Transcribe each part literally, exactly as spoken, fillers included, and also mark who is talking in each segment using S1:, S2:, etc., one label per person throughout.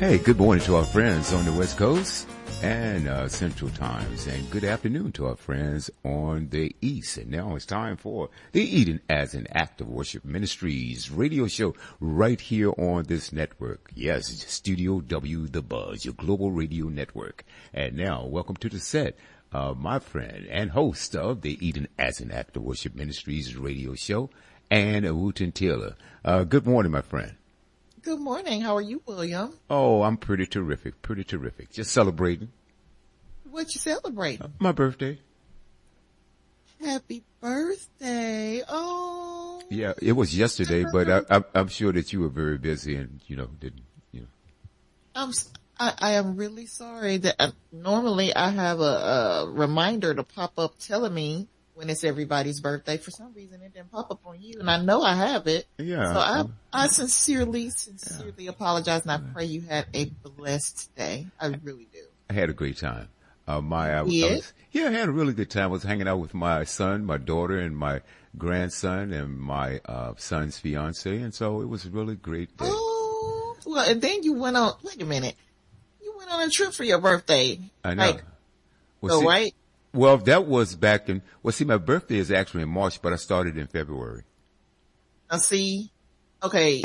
S1: Hey, good morning to our friends on the West Coast and uh, Central Times, and good afternoon to our friends on the East. And now it's time for the Eden as an Act of Worship Ministries radio show right here on this network. Yes, Studio W, The Buzz, your global radio network. And now, welcome to the set, uh, my friend and host of the Eden as an Act of Worship Ministries radio show, Ann Wooten Taylor. Uh, good morning, my friend.
S2: Good morning. How are you, William?
S1: Oh, I'm pretty terrific, pretty terrific. Just celebrating.
S2: What you celebrating?
S1: My birthday.
S2: Happy birthday. Oh.
S1: Yeah, it was yesterday, but I, I, I'm sure that you were very busy and, you know, didn't, you know.
S2: I'm, I, I am really sorry that uh, normally I have a, a reminder to pop up telling me when it's everybody's birthday. For some reason it didn't pop up on you, and I know I have it.
S1: Yeah.
S2: So I, I sincerely, sincerely yeah. apologize, and I pray you had a blessed day. I really do.
S1: I had a great time. Uh, my, I,
S2: yeah.
S1: I was, yeah, I had a really good time. I was hanging out with my son, my daughter, and my grandson, and my, uh, son's fiance, and so it was a really great day.
S2: Oh, well, and then you went on, wait a minute. You went on a trip for your birthday.
S1: I know.
S2: Like,
S1: well,
S2: so,
S1: see,
S2: right?
S1: Well, that was back in, well, see, my birthday is actually in March, but I started in February.
S2: I see. Okay.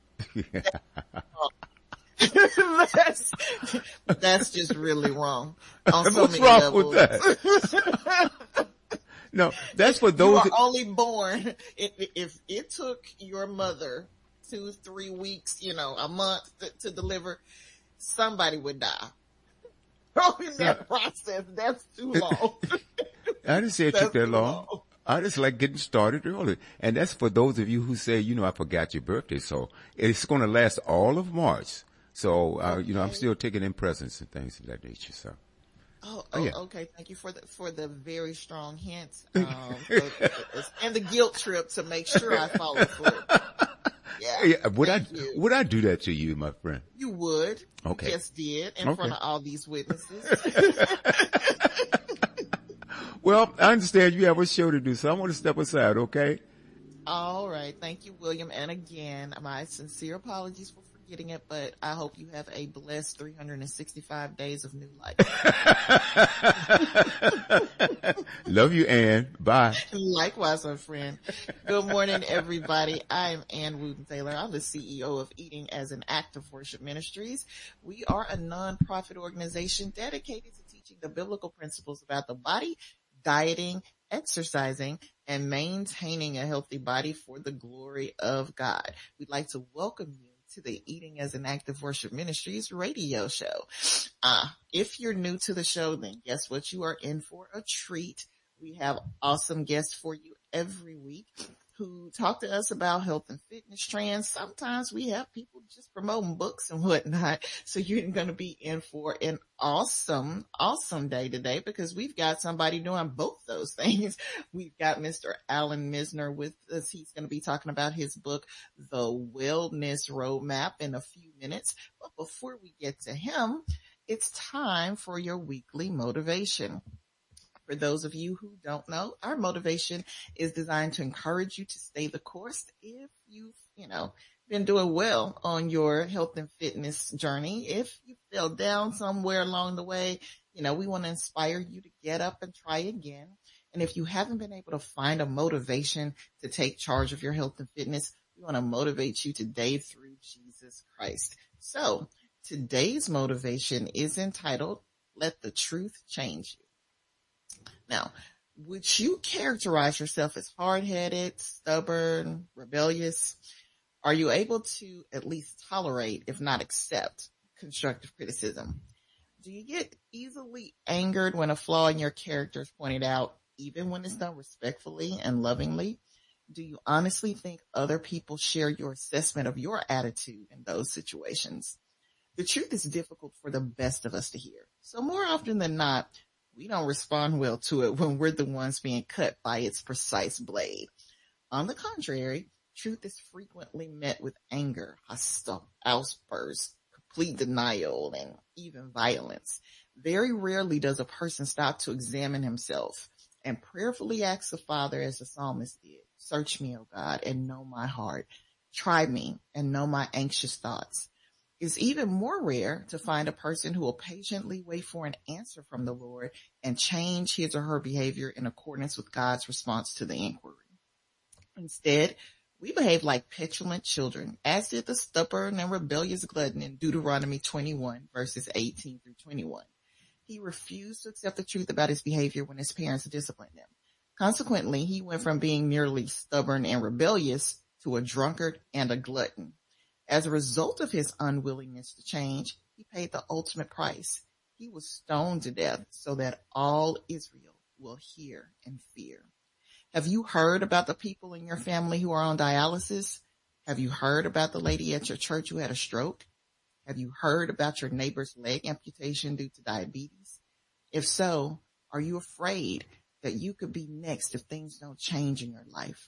S2: that's, that's just really wrong. On so
S1: What's
S2: many
S1: wrong
S2: levels.
S1: with that? No, that's for those.
S2: You are
S1: that,
S2: only born, if, if it took your mother two, three weeks, you know, a month to, to deliver, somebody would die. Oh, in that process, that's too long.
S1: I didn't say it took that long. long. I just like getting started early. And that's for those of you who say, you know, I forgot your birthday. So it's going to last all of March. So, uh, okay. you know, I'm still taking in presents and things of that nature. So.
S2: Oh, oh, yeah. Okay. Thank you for the, for the very strong hints. Um, so, and the guilt trip to make sure I follow through. Yeah.
S1: yeah. Would I,
S2: you.
S1: would I do that to you, my friend?
S2: You would.
S1: Okay.
S2: You just did in
S1: okay.
S2: front of all these witnesses.
S1: Well, I understand you have a show to do, so I'm going to step aside, okay?
S2: All right. Thank you, William. And again, my sincere apologies for forgetting it, but I hope you have a blessed three hundred sixty-five days of new life.
S1: Love you, Ann. Bye.
S2: Likewise, my friend. Good morning, everybody. I'm Ann Wooten Taylor. I'm the C E O of Eating as an Act of Worship Ministries. We are a nonprofit organization dedicated to teaching the biblical principles about the body, dieting, exercising, and maintaining a healthy body for the glory of God. We'd like to welcome you to the Eating as an Act of Worship Ministries radio show. Uh, if you're new to the show, then guess what? You are in for a treat. We have awesome guests for you every week who talk to us about health and fitness trends. Sometimes we have people just promoting books and whatnot. So you're going to be in for an awesome, awesome day today because we've got somebody doing both those things. We've got Mister Alan Misner with us. He's going to be talking about his book, The Wellness Roadmap, in a few minutes. But before we get to him, it's time for your weekly motivation. For those of you who don't know, our motivation is designed to encourage you to stay the course if you've, you know, been doing well on your health and fitness journey. If you fell down somewhere along the way, you know, we want to inspire you to get up and try again. And if you haven't been able to find a motivation to take charge of your health and fitness, we want to motivate you today through Jesus Christ. So today's motivation is entitled, Let the Truth Change You. Now, would you characterize yourself as hard-headed, stubborn, rebellious? Are you able to at least tolerate, if not accept, constructive criticism? Do you get easily angered when a flaw in your character is pointed out, even when it's done respectfully and lovingly? Do you honestly think other people share your assessment of your attitude in those situations? The truth is difficult for the best of us to hear. So more often than not, we don't respond well to it when we're the ones being cut by its precise blade. On the contrary, truth is frequently met with anger, hostile outbursts, complete denial, and even violence. Very rarely does a person stop to examine himself and prayerfully ask the Father, as the psalmist did, search me, O God, and know my heart. Try me and know my anxious thoughts. It's even more rare to find a person who will patiently wait for an answer from the Lord and change his or her behavior in accordance with God's response to the inquiry. Instead, we behave like petulant children, as did the stubborn and rebellious glutton in Deuteronomy twenty-one, verses eighteen through twenty-one. He refused to accept the truth about his behavior when his parents disciplined him. Consequently, he went from being merely stubborn and rebellious to a drunkard and a glutton. As a result of his unwillingness to change, he paid the ultimate price. He was stoned to death so that all Israel will hear and fear. Have you heard about the people in your family who are on dialysis? Have you heard about the lady at your church who had a stroke? Have you heard about your neighbor's leg amputation due to diabetes? If so, are you afraid that you could be next if things don't change in your life?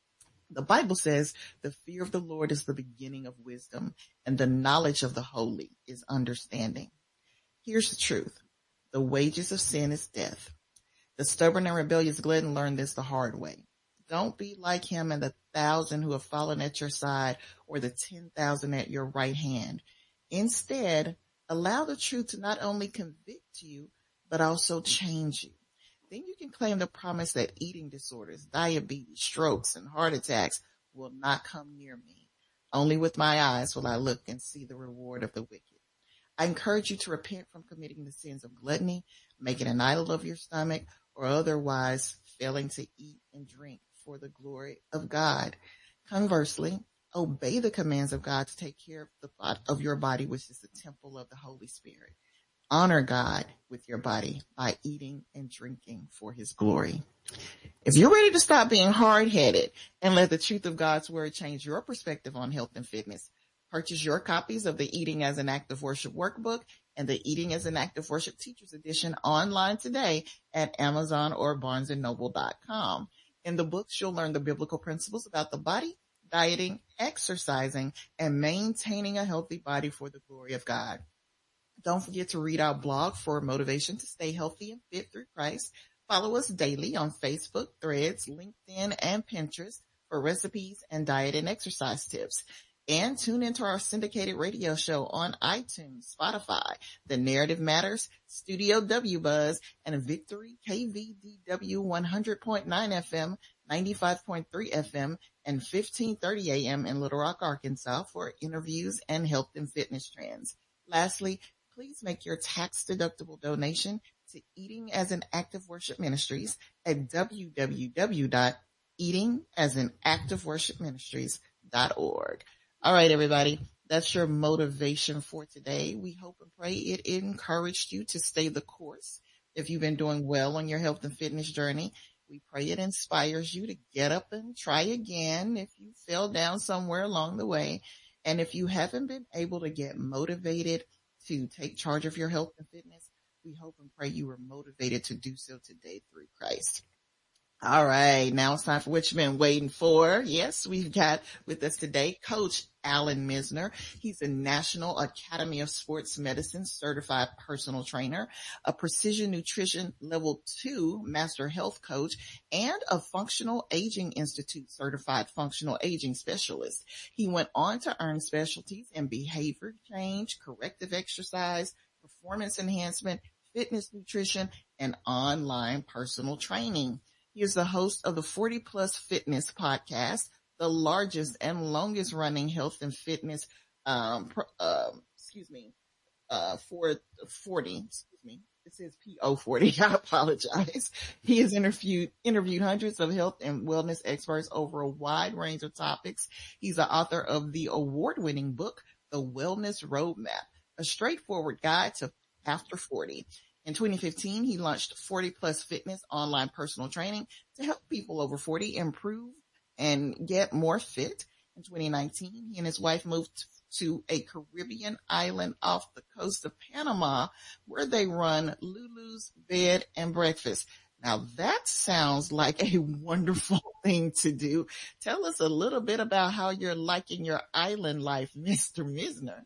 S2: The Bible says the fear of the Lord is the beginning of wisdom, and the knowledge of the holy is understanding. Here's the truth. The wages of sin is death. The stubborn and rebellious glutton learned this the hard way. Don't be like him and the thousand who have fallen at your side, or the ten thousand at your right hand. Instead, allow the truth to not only convict you, but also change you. Then you can claim the promise that eating disorders, diabetes, strokes, and heart attacks will not come near me. Only with my eyes will I look and see the reward of the wicked. I encourage you to repent from committing the sins of gluttony, making an idol of your stomach, or otherwise failing to eat and drink for the glory of God. Conversely, obey the commands of God to take care of the of your body, which is the temple of the Holy Spirit. Honor God with your body by eating and drinking for his glory. If you're ready to stop being hard-headed and let the truth of God's word change your perspective on health and fitness, purchase your copies of the Eating as an Act of Worship workbook and the Eating as an Act of Worship Teachers Edition online today at Amazon or barnes and noble dot com. In the books, you'll learn the biblical principles about the body, dieting, exercising, and maintaining a healthy body for the glory of God. Don't forget to read our blog for motivation to stay healthy and fit through Christ. Follow us daily on Facebook, Threads, LinkedIn, and Pinterest for recipes and diet and exercise tips. And tune into our syndicated radio show on iTunes, Spotify, The Narrative Matters, Studio W Buzz, and Victory K V D W one hundred point nine F M, ninety-five point three F M, and fifteen thirty A M in Little Rock, Arkansas for interviews and health and fitness trends. Lastly, please make your tax-deductible donation to Eating as an Act of Worship Ministries at w w w dot eating as an act of worship ministries dot org. All right, everybody, that's your motivation for today. We hope and pray it encouraged you to stay the course. If you've been doing well on your health and fitness journey, we pray it inspires you to get up and try again if you fell down somewhere along the way. And if you haven't been able to get motivated to take charge of your health and fitness, we hope and pray you were motivated to do so today through Christ. All right, now it's time for what you've been waiting for. Yes, we've got with us today Coach Alan Misner. He's a National Academy of Sports Medicine certified personal trainer, a Precision Nutrition Level two Master Health Coach, and a Functional Aging Institute certified functional aging specialist. He went on to earn specialties in behavior change, corrective exercise, performance enhancement, fitness nutrition, and online personal training. He is the host of the forty plus Fitness podcast, the largest and longest running health and fitness, um, uh, excuse me, uh, for forty, excuse me. It says P O forty. I apologize. He has interviewed, interviewed hundreds of health and wellness experts over a wide range of topics. He's the author of the award winning book, The Wellness Roadmap, a straightforward guide to after forty. In twenty fifteen, he launched forty plus Fitness online personal training to help people over forty improve and get more fit. In twenty nineteen, he and his wife moved to a Caribbean island off the coast of Panama where they run Lulu's Bed and Breakfast. Now that sounds like a wonderful thing to do. Tell us a little bit about how you're liking your island life, Mister Misner.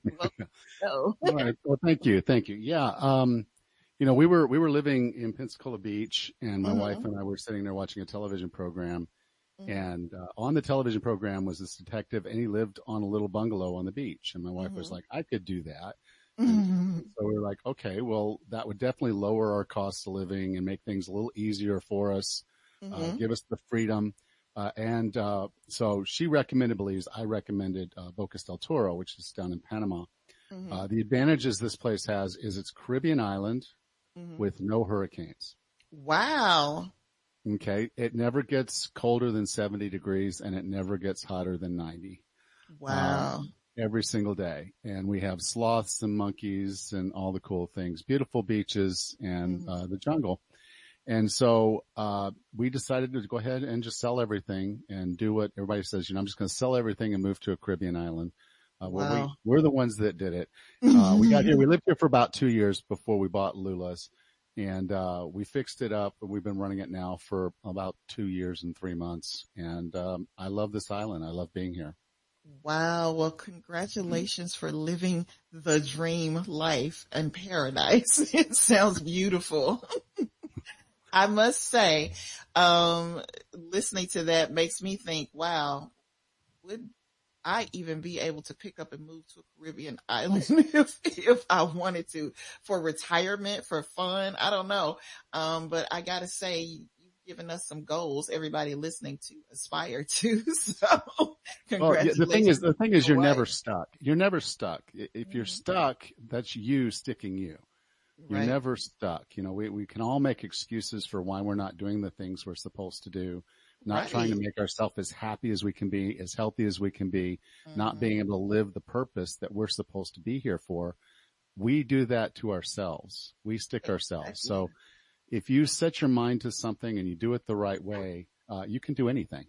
S3: All right. Well, thank you. Thank you. Yeah. Um, You know, we were, we were living in Pensacola Beach and my mm-hmm. wife and I were sitting there watching a television program Mm-hmm. And uh, on the television program was this detective, and he lived on a little bungalow on the beach. And my wife mm-hmm. was like, I could do that. Mm-hmm. So we were like, okay, well, that would definitely lower our cost of living and make things a little easier for us, mm-hmm. uh, give us the freedom. Uh, and uh, so she recommended Belize. I recommended uh, Bocas del Toro, which is down in Panama. Mm-hmm. Uh, the advantages this place has is it's Caribbean island mm-hmm. with no hurricanes.
S2: Wow.
S3: Okay. It never gets colder than seventy degrees, and it never gets hotter than ninety.
S2: Wow.
S3: Um, every single day. And we have sloths and monkeys and all the cool things, beautiful beaches and mm-hmm. uh, the jungle. And so, uh, we decided to go ahead and just sell everything and do what everybody says, you know, I'm just going to sell everything and move to a Caribbean island. Uh, wow. well, we, we're the ones that did it. Uh, we got here, we lived here for about two years before we bought Lula's, and, uh, we fixed it up, and we've been running it now for about two years and three months. And, um, I love this island. I love being here.
S2: Wow. Well, congratulations for living the dream life and paradise. It sounds beautiful. I must say, um, listening to that makes me think, wow, would I even be able to pick up and move to a Caribbean island if, if I wanted to, for retirement, for fun? I don't know. Um, but I gotta say, given us some goals, everybody listening to aspire to. So congratulations.
S3: Well, yeah, the thing is, the thing is you're never stuck. You're never stuck. If you're mm-hmm. stuck, that's you sticking you. You're right. never stuck. You know, we, we can all make excuses for why we're not doing the things we're supposed to do, not right. trying to make ourselves as happy as we can be, as healthy as we can be, mm-hmm. not being able to live the purpose that we're supposed to be here for. We do that to ourselves. We stick exactly. ourselves. So if you set your mind to something and you do it the right way, uh, you can do anything.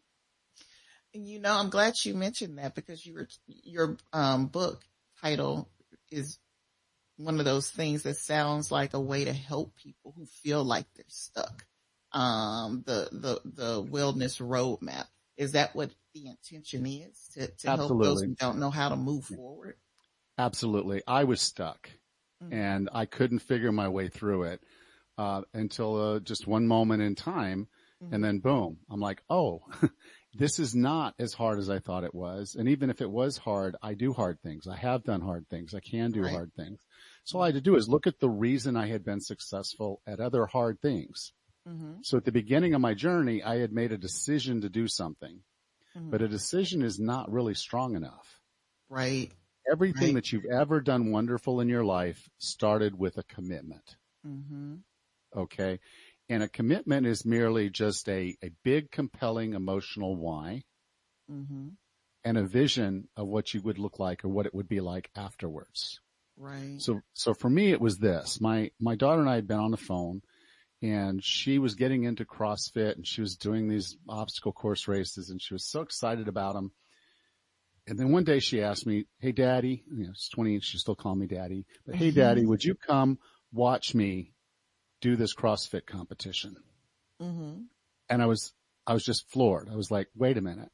S2: And you know, I'm glad you mentioned that, because you were, your um, book title is one of those things that sounds like a way to help people who feel like they're stuck. Um, the, the, the wellness roadmap. Is that what the intention is, to, to help those who don't know how to move forward?
S3: Absolutely. I was stuck mm-hmm. and I couldn't figure my way through it. Uh, until, uh, just one moment in time. Mm-hmm. And then boom, I'm like, oh, this is not as hard as I thought it was. And even if it was hard, I do hard things. I have done hard things. I can do right. hard things. So all I had to do is look at the reason I had been successful at other hard things. Mm-hmm. So at the beginning of my journey, I had made a decision to do something, mm-hmm. but a decision is not really strong enough.
S2: Right.
S3: Everything
S2: right.
S3: that you've ever done wonderful in your life started with a commitment.
S2: Mm-hmm.
S3: Okay. And a commitment is merely just a, a big, compelling emotional why mm-hmm. and a vision of what you would look like or what it would be like afterwards.
S2: Right.
S3: So, so for me, it was this. My, my daughter and I had been on the phone, and she was getting into CrossFit, and she was doing these obstacle course races, and she was so excited about them. And then one day she asked me, hey, Daddy, you know, she's twenty, she still calling me Daddy, but hey, Daddy, would you come watch me do this CrossFit competition? Mm-hmm. And I was, I was just floored. I was like, wait a minute.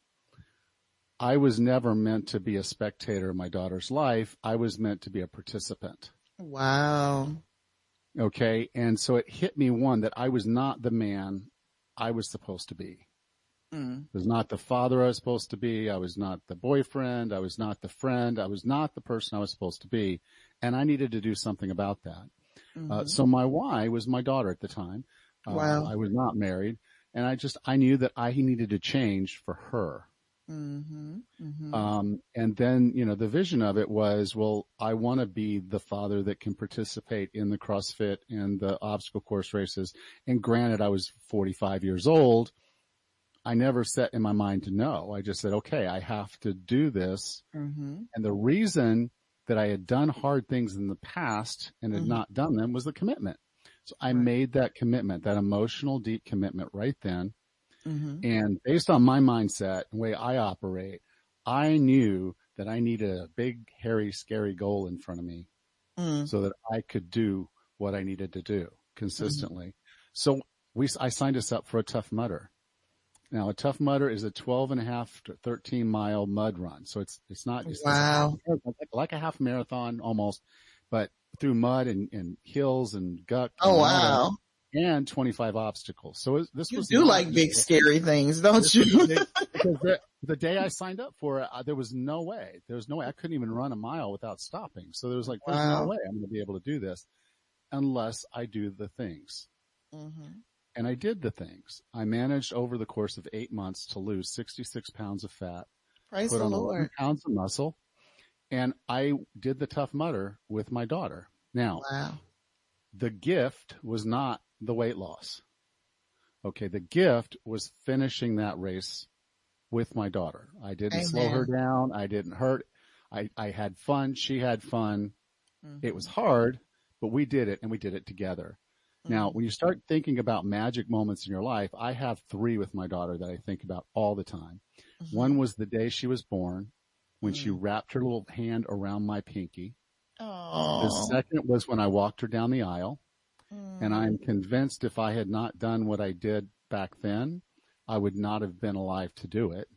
S3: I was never meant to be a spectator of my daughter's life. I was meant to be a participant.
S2: Wow.
S3: Okay. And so it hit me, one, that I was not the man I was supposed to be. Mm. I was not the father I was supposed to be. I was not the boyfriend. I was not the friend. I was not the person I was supposed to be. And I needed to do something about that. Mm-hmm. Uh, so my why was my daughter at the time. Uh,
S2: wow.
S3: I was not married, and I just, I knew that I needed to change for her.
S2: Mm-hmm. Mm-hmm.
S3: Um, and then, you know, the vision of it was, well, I want to be the father that can participate in the CrossFit and the obstacle course races. And granted, I was forty-five years old. I never set in my mind to know. I just said, okay, I have to do this. Mm-hmm. And the reason that I had done hard things in the past and had mm-hmm. not done them was the commitment. So I right. made that commitment, that emotional, deep commitment right then. Mm-hmm. And based on my mindset and the way I operate, I knew that I needed a big, hairy, scary goal in front of me mm-hmm. so that I could do what I needed to do consistently. Mm-hmm. So we, I signed us up for a Tough Mudder. Now, a Tough Mudder is a twelve and a half to thirteen mile mud run. So it's, it's not, it's
S2: wow.
S3: like, like a half marathon almost, but through mud and, and hills and guck.
S2: Oh,
S3: and
S2: wow.
S3: and twenty-five obstacles. So it, this
S2: you
S3: was
S2: do like big scary things, don't you?
S3: because the, the day I signed up for it, uh, there was no way. There was no way. I couldn't even run a mile without stopping. So there was like, there's
S2: Wow.
S3: no way I'm going to be able to do this unless I do the things.
S2: Mm-hmm.
S3: And I did the things. I managed over the course of eight months to lose sixty-six pounds of fat,
S2: Praise
S3: put
S2: the
S3: on eleven
S2: Lord.
S3: pounds of muscle, and I did the Tough Mudder with my daughter. Now,
S2: Wow.
S3: the gift was not the weight loss. Okay, the gift was finishing that race with my daughter. I didn't
S2: Amen.
S3: slow her down. I didn't hurt. I, I had fun. She had fun.
S2: Mm-hmm.
S3: It was hard, but we did it, and we did it together.
S2: Mm-hmm.
S3: Now, when you start thinking about magic moments in your life, I have three with my daughter that I think about all the time.
S2: Mm-hmm.
S3: One was the day she was born, when
S2: Mm-hmm.
S3: she wrapped her little hand around my pinky.
S2: Oh.
S3: The second was when I walked her down the aisle.
S2: Mm.
S3: And I'm convinced if I had not done what I did back then, I would not have been alive to do it.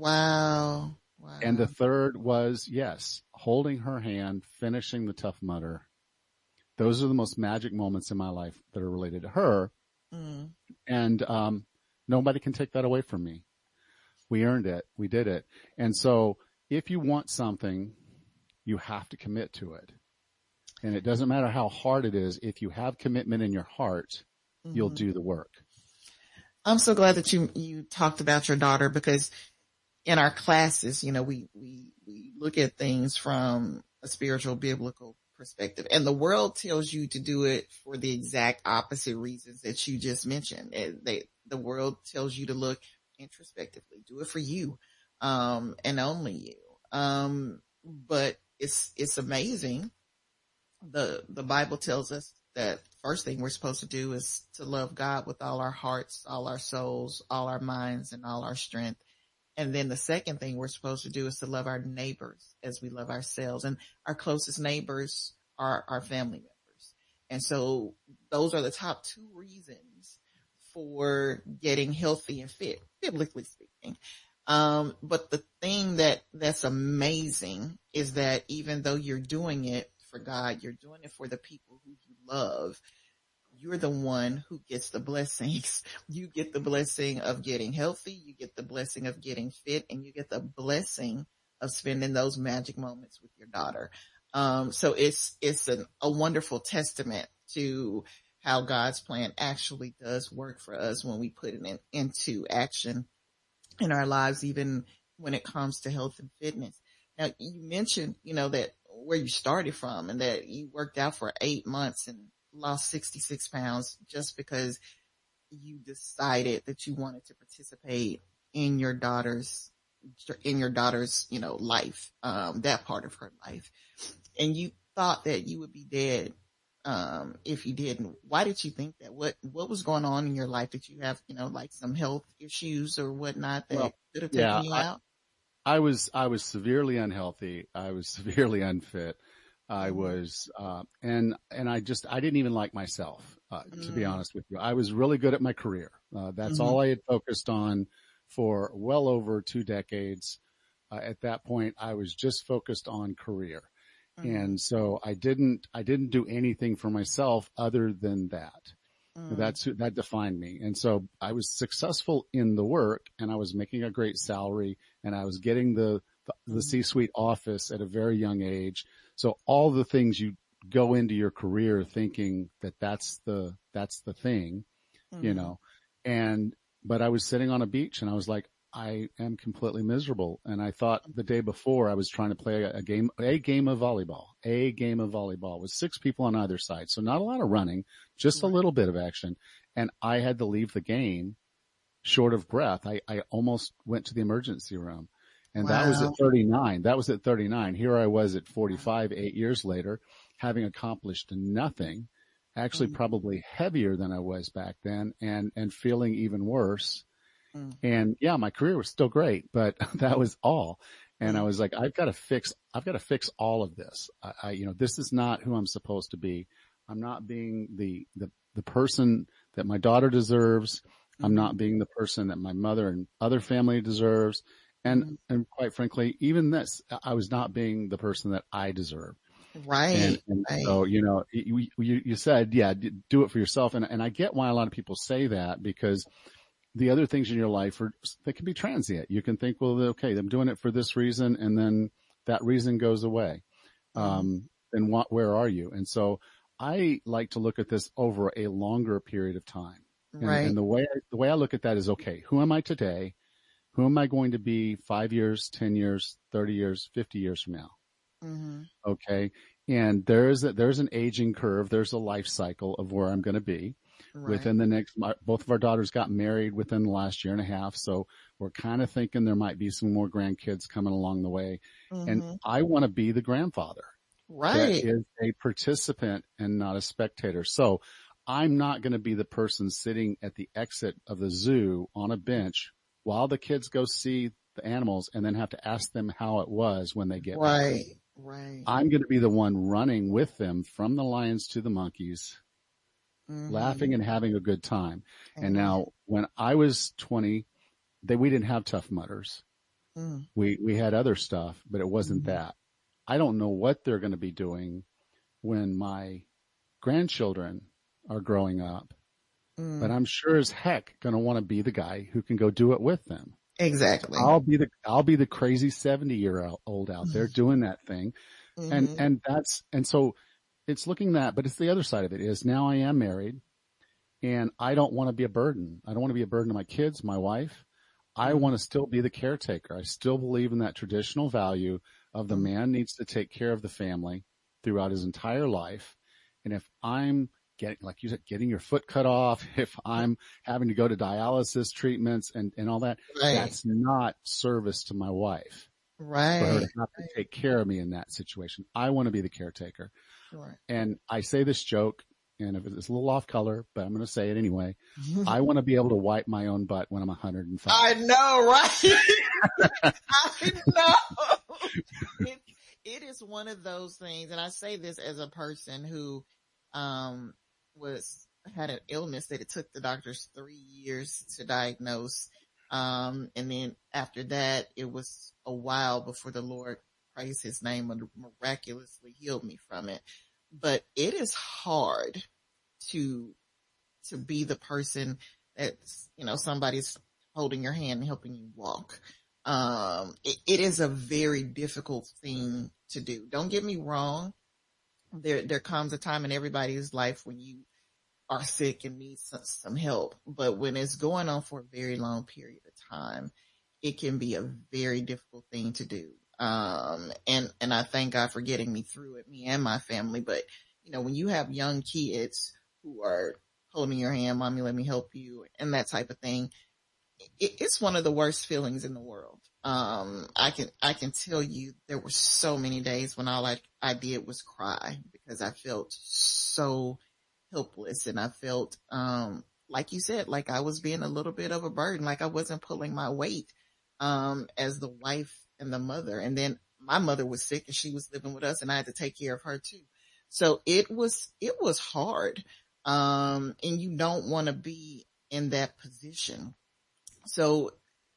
S2: Wow. Wow.
S3: And the third was, yes, holding her hand, finishing the Tough Mudder. Those are the most magic moments in my life that are related to her.
S2: Mm.
S3: And um, nobody can take that away from me. We earned it. We did it. And so if you want something, you have to commit to it. And it doesn't matter how hard it is. If you have commitment in your heart,
S2: Mm-hmm.
S3: you'll do the work.
S2: I'm so glad that you, you talked about your daughter, because in our classes, you know, we, we, we look at things from a spiritual, biblical perspective, and the world tells you to do it for the exact opposite reasons that you just mentioned. It, they, the world tells you to look introspectively, do it for you, um, and only you. Um, but it's, it's amazing. The, the Bible tells us that first thing we're supposed to do is to love God with all our hearts, all our souls, all our minds, and all our strength. And then the second thing we're supposed to do is to love our neighbors as we love ourselves. And our closest neighbors are our family members. And so those are the top two reasons for getting healthy and fit, biblically speaking. Um, but the thing that that's amazing is that even though you're doing it for God, you're doing it for the people who you love, you're the one who gets the blessings. You get the blessing of getting healthy. You get the blessing of getting fit, and you get the blessing of spending those magic moments with your daughter. Um, so it's, it's an, a wonderful testament to how God's plan actually does work for us when we put it in, into action in our lives, even when it comes to health and fitness. Now, you mentioned, you know, that where you started from, and that you worked out for eight months and lost sixty-six pounds just because you decided that you wanted to participate in your daughter's, in your daughter's, you know, life, um, that part of her life. And you thought that you would be dead, um, if you didn't. Why did you think that? What, what was going on in your life? Did you have, you know, like some health issues or whatnot that
S3: Well,
S2: could have taken
S3: yeah,
S2: you
S3: I,
S2: out?
S3: I was, I was severely unhealthy. I was severely unfit. I
S2: Mm-hmm.
S3: was, uh, and, and I just, I didn't even like myself, uh, to be
S2: Mm-hmm.
S3: honest with you. I was really good at my career. Uh, that's
S2: Mm-hmm.
S3: all I had focused on for well over two decades. Uh, at that point, I was just focused on career.
S2: Mm-hmm.
S3: And so I didn't, I didn't do anything for myself other than that.
S2: Mm-hmm.
S3: That's who, that defined me. And so I was successful in the work, and I was making a great salary, and I was getting the, the, the C-suite office at a very young age. So all the things you go into your career thinking that that's the, that's the thing,
S2: Mm-hmm.
S3: you know, and, but I was sitting on a beach, and I was like, I am completely miserable. And I thought the day before I was trying to play a, a game, a game of volleyball, a game of volleyball with six people on either side. So not a lot of running, just a
S2: Right.
S3: little bit of action. And I had to leave the game short of breath. I, I almost went to the emergency room, and that was
S2: Wow.
S3: at thirty-nine. That was at thirty-nine. Here I was at forty-five, eight years later, having accomplished nothing, actually
S2: Mm-hmm.
S3: probably heavier than I was back then, and, and feeling even worse.
S2: Mm-hmm.
S3: And yeah, my career was still great, but that was all. And I
S2: Mm-hmm.
S3: was like, I've got to fix, I've got to fix all of this. I, I, you know, this is not who I'm supposed to be. I'm not being the, the, the person that my daughter deserves. I'm
S2: Mm-hmm.
S3: not being the person that my mother and other family deserves. And,
S2: Mm-hmm.
S3: and quite frankly, even this, I was not being the person that I deserve.
S2: Right.
S3: And, and
S2: Right.
S3: so, you know, you, you, you said, yeah, do it for yourself. And, and I get why a lot of people say that, because the other things in your life are, they can be transient. You can think, well, okay, I'm doing it for this reason. And then that reason goes away.
S2: Mm-hmm.
S3: Um, then what, where are you? And so I like to look at this over a longer period of time. And,
S2: Right.
S3: and the way, the way I look at that is, okay, who am I today? Who am I going to be five years, ten years, thirty years, fifty years from now?
S2: Mm-hmm.
S3: Okay. And there's a, there's an aging curve. There's a life cycle of where I'm going to be
S2: Right.
S3: within the next, my, both of our daughters got married within the last year and a half. So we're kind of thinking there might be some more grandkids coming along the way.
S2: Mm-hmm.
S3: And I want to be the grandfather
S2: Right.
S3: that is a participant and not a spectator. So I'm not going to be the person sitting at the exit of the zoo on a bench while the kids go see the animals and then have to ask them how it was when they get back.
S2: Right. Right.
S3: I'm going to be the one running with them from the lions to the monkeys,
S2: Mm-hmm.
S3: laughing and having a good time.
S2: Mm-hmm.
S3: And now when I was twenty, they, we didn't have Tough Mudders.
S2: Mm-hmm.
S3: We, we had other stuff, but it wasn't
S2: Mm-hmm.
S3: that. I don't know what they're going to be doing when my grandchildren are growing up,
S2: Mm-hmm.
S3: but I'm sure as heck going to want to be the guy who can go do it with them.
S2: Exactly.
S3: I'll be the, I'll be the crazy seventy year old out there doing that thing.
S2: Mm-hmm.
S3: And, and that's, and so it's looking that, but it's the other side of it is now I am married and I don't want to be a burden. I don't want to be a burden to my kids, my wife. I
S2: Mm-hmm.
S3: want to still be the caretaker. I still believe in that traditional value of the
S2: Mm-hmm.
S3: man needs to take care of the family throughout his entire life. And if I'm getting, like you said, getting your foot cut off, if I'm having to go to dialysis treatments and, and all that,
S2: Right.
S3: that's not service to my wife for her
S2: Right.
S3: to have to take care of me in that situation. I want to be the caretaker.
S2: Sure.
S3: And I say this joke, and if it's a little off color, but I'm going to say it anyway. I want to be able to wipe my own butt when I'm one hundred five.
S2: I know, right? I know. It, it is one of those things, and I say this as a person who um was had an illness that it took the doctors three years to diagnose. Um, and then after that, it was a while before the Lord, praise his name, miraculously healed me from it. But it is hard to, to be the person that's, you know, somebody's holding your hand and helping you walk. Um, it, it is a very difficult thing to do. Don't get me wrong. There, there comes a time in everybody's life when you are sick and need some, some help. But when it's going on for a very long period of time, it can be a very difficult thing to do. Um, and, and I thank God for getting me through it, me and my family. But, you know, when you have young kids who are holding your hand, mommy, let me help you, and that type of thing, it, it's one of the worst feelings in the world. Um, I can, I can tell you there were so many days when all I, I did was cry because I felt so helpless, and I felt, um, like you said, like I was being a little bit of a burden, like I wasn't pulling my weight, um, as the wife and the mother. And then my mother was sick and she was living with us and I had to take care of her too. So it was, it was hard. Um, and you don't want to be in that position. So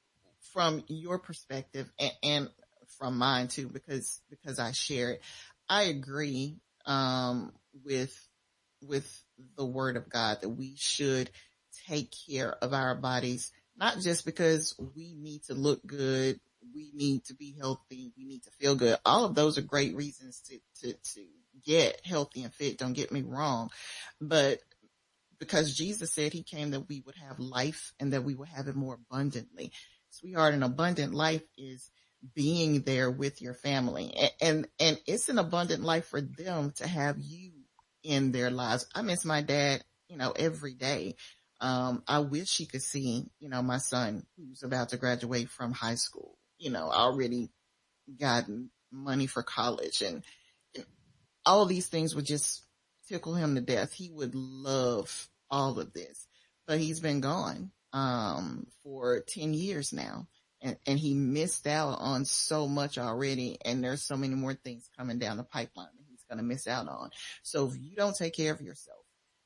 S2: from your perspective and, and from mine too, because, because I share it, I agree, um, with, with the word of God that we should take care of our bodies, not just because we need to look good, we need to be healthy, we need to feel good. All of those are great reasons to, to, to get healthy and fit. Don't get me wrong, but because Jesus said he came that we would have life and that we would have it more abundantly. Sweetheart, an abundant life is being there with your family, and, and, and it's an abundant life for them to have you in their lives. I miss my dad, you know, every day. Um, I wish he could see, you know, my son who's about to graduate from high school, you know, already gotten money for college, and, and all of these things would just tickle him to death. He would love all of this, but he's been gone, um, for ten years now, and, and he missed out on so much already. And there's so many more things coming down the pipeline that he's going to miss out on. So if you don't take care of yourself,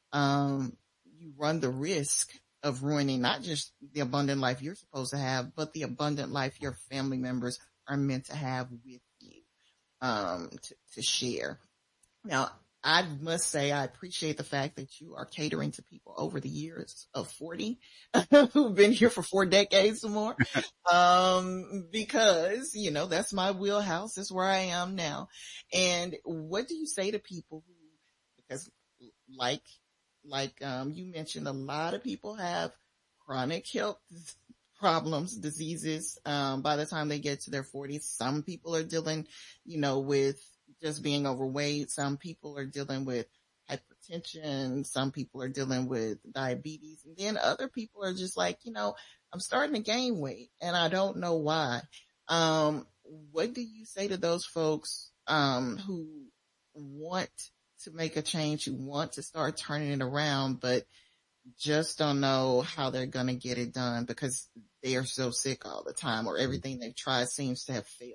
S2: um, you run the risk of ruining not just the abundant life you're supposed to have, but the abundant life your family members are meant to have with you, um, to, to share. Now, I must say I appreciate the fact that you are catering to people over the years of forty who've been here for four decades or more. Um, because, you know, that's my wheelhouse. That's where I am now. And what do you say to people who, because like, like, um, you mentioned, a lot of people have chronic health problems, diseases, um, by the time they get to their forties. Some people are dealing, you know, with just being overweight. Some people are dealing with hypertension. Some people are dealing with diabetes. And then other people are just like, you know, I'm starting to gain weight and I don't know why. Um, what do you say to those folks, um, who want to make a change, who want to start turning it around, but just don't know how they're going to get it done because they are so sick all the time, or everything they've tried seems to have failed?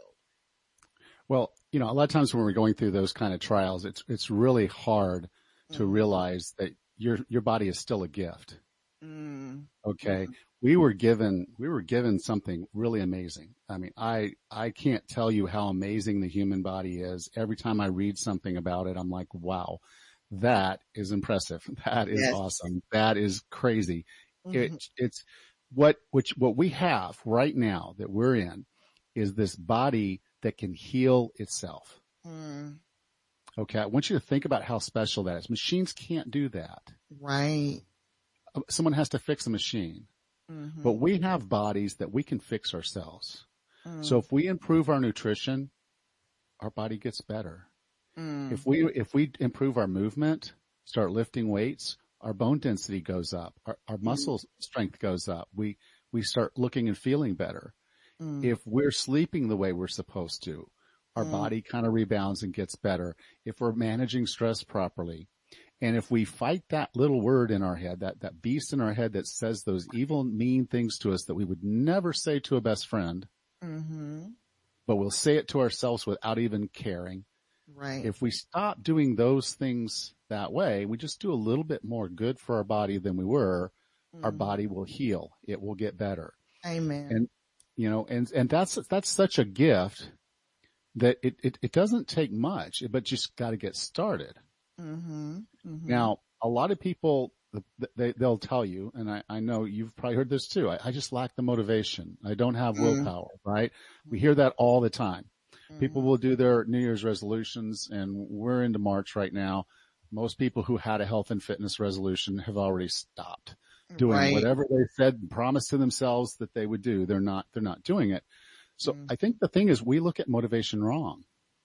S3: Well, you know, a lot of times when we're going through those kind of trials, it's, it's really hard to
S2: Mm.
S3: realize that your, your body is still a gift.
S2: Mm.
S3: Okay.
S2: Mm.
S3: We were given, we were given something really amazing. I mean, I, I can't tell you how amazing the human body is. Every time I read something about it, I'm like, wow, that is impressive. That is
S2: Yes.
S3: awesome. That is crazy.
S2: Mhm.
S3: It, it's what, which, what we have right now that we're in is this body that can heal itself.
S2: Mm.
S3: Okay. I want you to think about how special that is. Machines can't do that.
S2: Right.
S3: Someone has to fix a machine,
S2: Mm-hmm.
S3: but we have bodies that we can fix ourselves.
S2: Mm.
S3: So if we improve our nutrition, our body gets better.
S2: Mm.
S3: If we, if we improve our movement, start lifting weights, our bone density goes up, our, our muscle strength goes up. We, we start looking and feeling better.
S2: Mm.
S3: If we're sleeping the way we're supposed to, our
S2: Mm.
S3: body kind of rebounds and gets better. If we're managing stress properly, and if we fight that little word in our head, that, that beast in our head that says those evil, mean things to us that we would never say to a best friend,
S2: Mm-hmm.
S3: but we'll say it to ourselves without even caring.
S2: Right.
S3: If we stop doing those things that way, we just do a little bit more good for our body than we were,
S2: Mm.
S3: our body will heal. It will get better.
S2: Amen.
S3: And, you know, and, and that's, that's such a gift that it, it, it doesn't take much, but just got to get started.
S2: Mm-hmm. Mm-hmm.
S3: Now, a lot of people, they, they'll tell you, and I, I know you've probably heard this too. I, I just lack the motivation. I don't have
S2: Mm.
S3: willpower, right? We hear that all the time.
S2: Mm.
S3: People will do their New Year's resolutions, and we're into March right now. Most people who had a health and fitness resolution have already stopped doing
S2: Right.
S3: whatever they said and promised to themselves that they would do. They're not, they're not doing it. So
S2: Mm.
S3: I think the thing is we look at motivation wrong.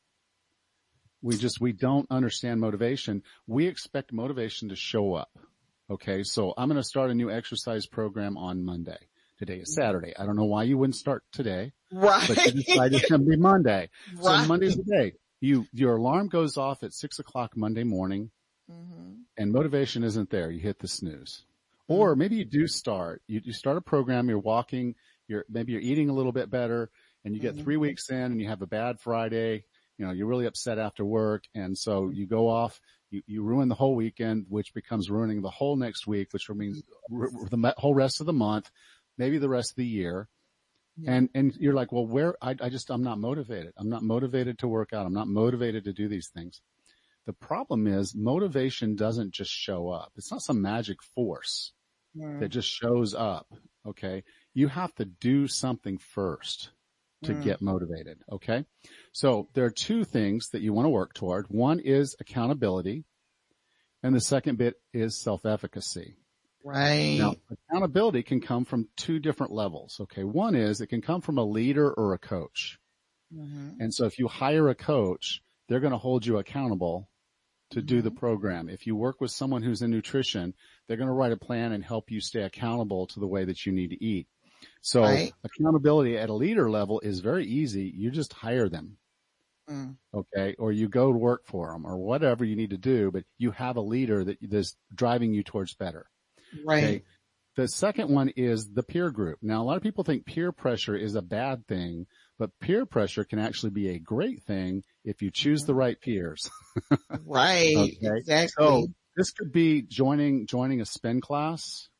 S3: We just, we don't understand motivation. We expect motivation to show up. Okay. So I'm going to start a new exercise program on Monday. Today is Saturday. I don't know why you wouldn't start today,
S2: Right.
S3: but you decided it's going to be Monday. So
S2: Right.
S3: Monday's the day. You, your alarm goes off at six o'clock Monday morning
S2: Mm-hmm.
S3: and motivation isn't there. You hit the snooze. Or maybe you do start, you, you start a program, you're walking, you're, maybe you're eating a little bit better and you get
S2: Mhm.
S3: three weeks in and you have a bad Friday. You know, you're really upset after work. And so you go off, you, you ruin the whole weekend, which becomes ruining the whole next week, which means r- r- the me- whole rest of the month, maybe the rest of the year.
S2: Yeah.
S3: And, and you're like, well, where, I, I just, I'm not motivated. I'm not motivated to work out. I'm not motivated to do these things. The problem is motivation doesn't just show up. It's not some magic force
S2: Mm.
S3: that just shows up. Okay. You have to do something first to
S2: Mm.
S3: get motivated. Okay. So there are two things that you want to work toward. One is accountability and the second bit is self-efficacy.
S2: Right.
S3: Now, accountability can come from two different levels. Okay. One is it can come from a leader or a coach.
S2: Mm-hmm.
S3: And so if you hire a coach, they're going to hold you accountable to
S2: Mm-hmm.
S3: do the program. If you work with someone who's in nutrition, they're going to write a plan and help you stay accountable to the way that you need to eat. So
S2: Right.
S3: accountability at a leader level is very easy. You just hire them.
S2: Mm.
S3: Okay. Or you go to work for them or whatever you need to do, but you have a leader that is driving you towards better.
S2: Right.
S3: Okay. The second one is the peer group. Now, a lot of people think peer pressure is a bad thing, but peer pressure can actually be a great thing if you choose the right peers.
S2: Right.
S3: Okay.
S2: Exactly.
S3: So this could be joining, joining a spin class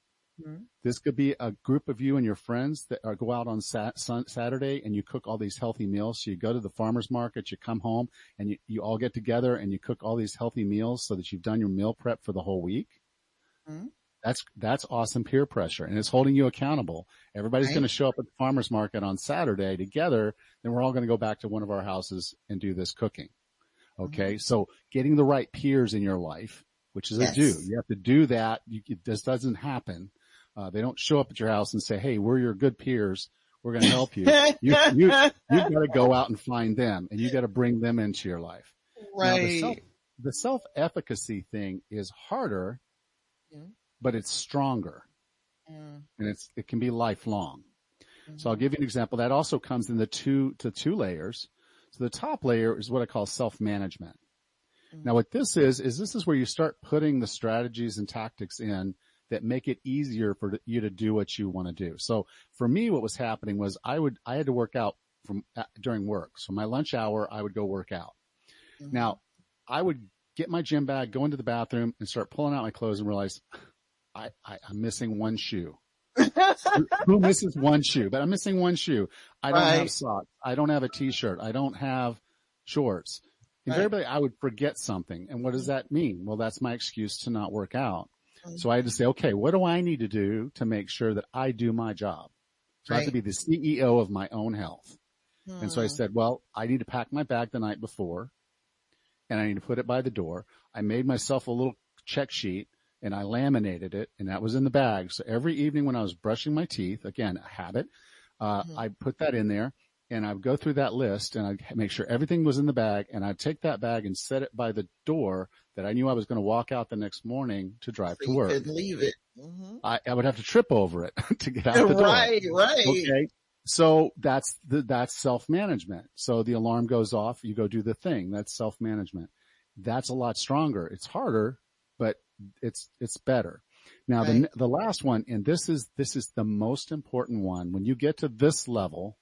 S2: Mm-hmm.
S3: This could be a group of you and your friends that are, go out on sat, sun, Saturday and you cook all these healthy meals. So you go to the farmer's market, you come home and you, you all get together and you cook all these healthy meals so that you've done your meal prep for the whole week.
S2: Mm-hmm.
S3: That's, that's awesome peer pressure, and it's holding you accountable. Everybody's
S2: Right.
S3: going to show up at the farmer's market on Saturday together. Then we're all going to go back to one of our houses and do this cooking. Okay. Mm-hmm. So getting the right peers in your life, which is
S2: Yes.
S3: a do. You have to do that. You, it, this doesn't happen. Uh, they don't show up at your house and say, hey, we're your good peers. We're going to help you. you, you, you've got to go out and find them, and you got to bring them into your life.
S2: Right.
S3: Now, the self, the self-efficacy thing is harder,
S2: mm-hmm.
S3: but it's stronger,
S2: mm.
S3: and it's, it can be lifelong.
S2: Mm-hmm.
S3: So I'll give you an example. That also comes in the two, to two layers. So the top layer is what I call self-management. Mm-hmm. Now what this is, is this is where you start putting the strategies and tactics in that make it easier for you to do what you want to do. So for me, what was happening was I would, I had to work out from uh, during work. So my lunch hour, I would go work out. Mm-hmm. Now I would get my gym bag, go into the bathroom and start pulling out my clothes and realize I, I I'm missing one shoe. who, who misses one shoe? But I'm missing one shoe. I don't
S2: right.
S3: have socks. I don't have a t-shirt. I don't have shorts. Invariably, right. I would forget something. And what does that mean? Well, that's my excuse to not work out. Mm-hmm. So I had to say, okay, what do I need to do to make sure that I do my job? So right. I have to be the C E O of my own health. Mm-hmm. And so I said, well, I need to pack my bag the night before and I need to put it by the door. I made myself a little check sheet and I laminated it, and that was in the bag. So every evening when I was brushing my teeth, again, a habit, uh, mm-hmm. I put that in there. And I would go through that list and I'd make sure everything was in the bag, and I'd take that bag and set it by the door that I knew I was going to walk out the next morning to drive
S2: so
S3: to
S2: you
S3: work.
S2: Couldn't leave it. Mm-hmm.
S3: I, I would have to trip over it to get out the door.
S2: Right, right.
S3: Okay. So that's the, that's self-management. So the alarm goes off, you go do the thing. That's self-management. That's a lot stronger. It's harder, but it's, it's better. Now right. the, the last one, and this is, this is the most important one. When you get to this level,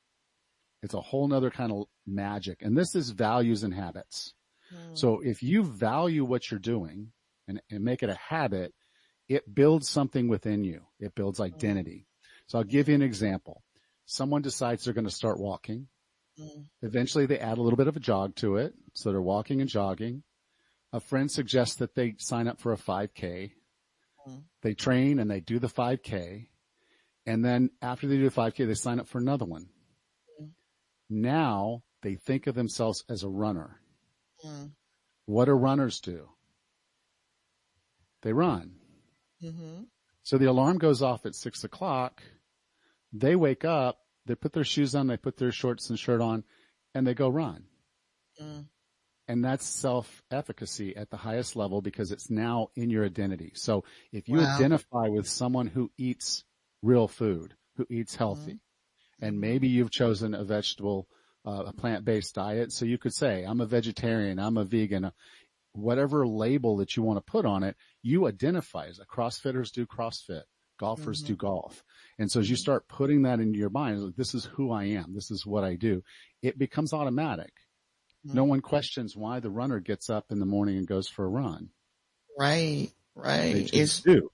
S3: it's a whole nother kind of magic. And this is values and habits. Hmm. So if you value what you're doing and, and make it a habit, it builds something within you. It builds identity. Hmm. So I'll give you an example. Someone decides they're going to start walking. Hmm. Eventually they add a little bit of a jog to it. So they're walking and jogging. A friend suggests that they sign up for a five K. Hmm. They train and they do the five K. And then after they do the five K, they sign up for another one. Now they think of themselves as a runner. Mm. What do runners do? They run. Mm-hmm. So the alarm goes off at six o'clock. They wake up, they put their shoes on, they put their shorts and shirt on, and they go run. Mm. And that's self-efficacy at the highest level because it's now in your identity. So if you wow. identify with someone who eats real food, who eats healthy, mm. and maybe you've chosen a vegetable, uh, a plant-based diet. So you could say, I'm a vegetarian, I'm a vegan, whatever label that you want to put on it, you identify as a CrossFitters do CrossFit, golfers mm-hmm. do golf. And so as you start putting that into your mind, like, this is who I am. This is what I do. It becomes automatic. Mm-hmm. No one questions why the runner gets up in the morning and goes for a run.
S2: Right. Right.
S3: They just do.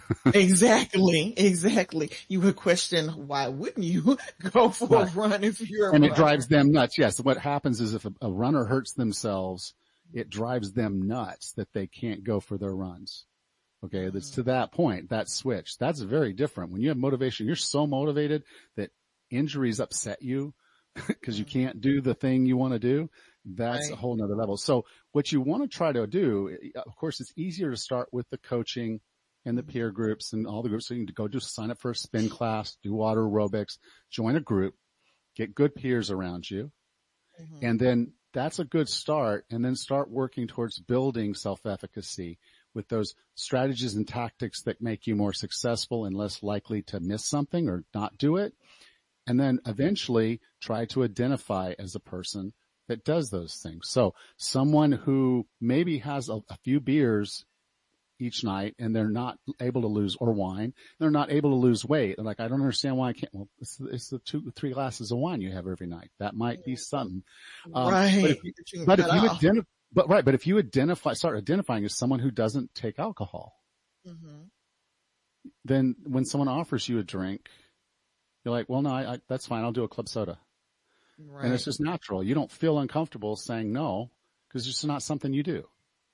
S2: Exactly. Exactly. You would question, why wouldn't you go for right. a run if you're a
S3: And
S2: runner?
S3: it drives them nuts. Yes. What happens is if a, a runner hurts themselves, it drives them nuts that they can't go for their runs. Okay. That's mm-hmm. to that point, that switch. That's very different. When you have motivation, you're so motivated that injuries upset you because you can't do the thing you want to do. That's right. a whole nother level. So what you want to try to do, of course, it's easier to start with the coaching and the peer groups and all the groups. So you can go just sign up for a spin class, do water aerobics, join a group, get good peers around you. Mm-hmm. And then that's a good start. And then start working towards building self-efficacy with those strategies and tactics that make you more successful and less likely to miss something or not do it. And then eventually try to identify as a person that does those things. So someone who maybe has a, a few beers each night and they're not able to lose, or wine, they're not able to lose weight. They're like, I don't understand why I can't. Well, it's, it's the two, three glasses of wine you have every night. That might be something. Um,
S2: right.
S3: But if you, but if you identify, but right, but if you identify, start identifying as someone who doesn't take alcohol, mm-hmm. then when someone offers you a drink, you're like, well, no, I, I, that's fine. I'll do a club soda.
S2: Right.
S3: And it's just natural. You don't feel uncomfortable saying no because it's just not something you do.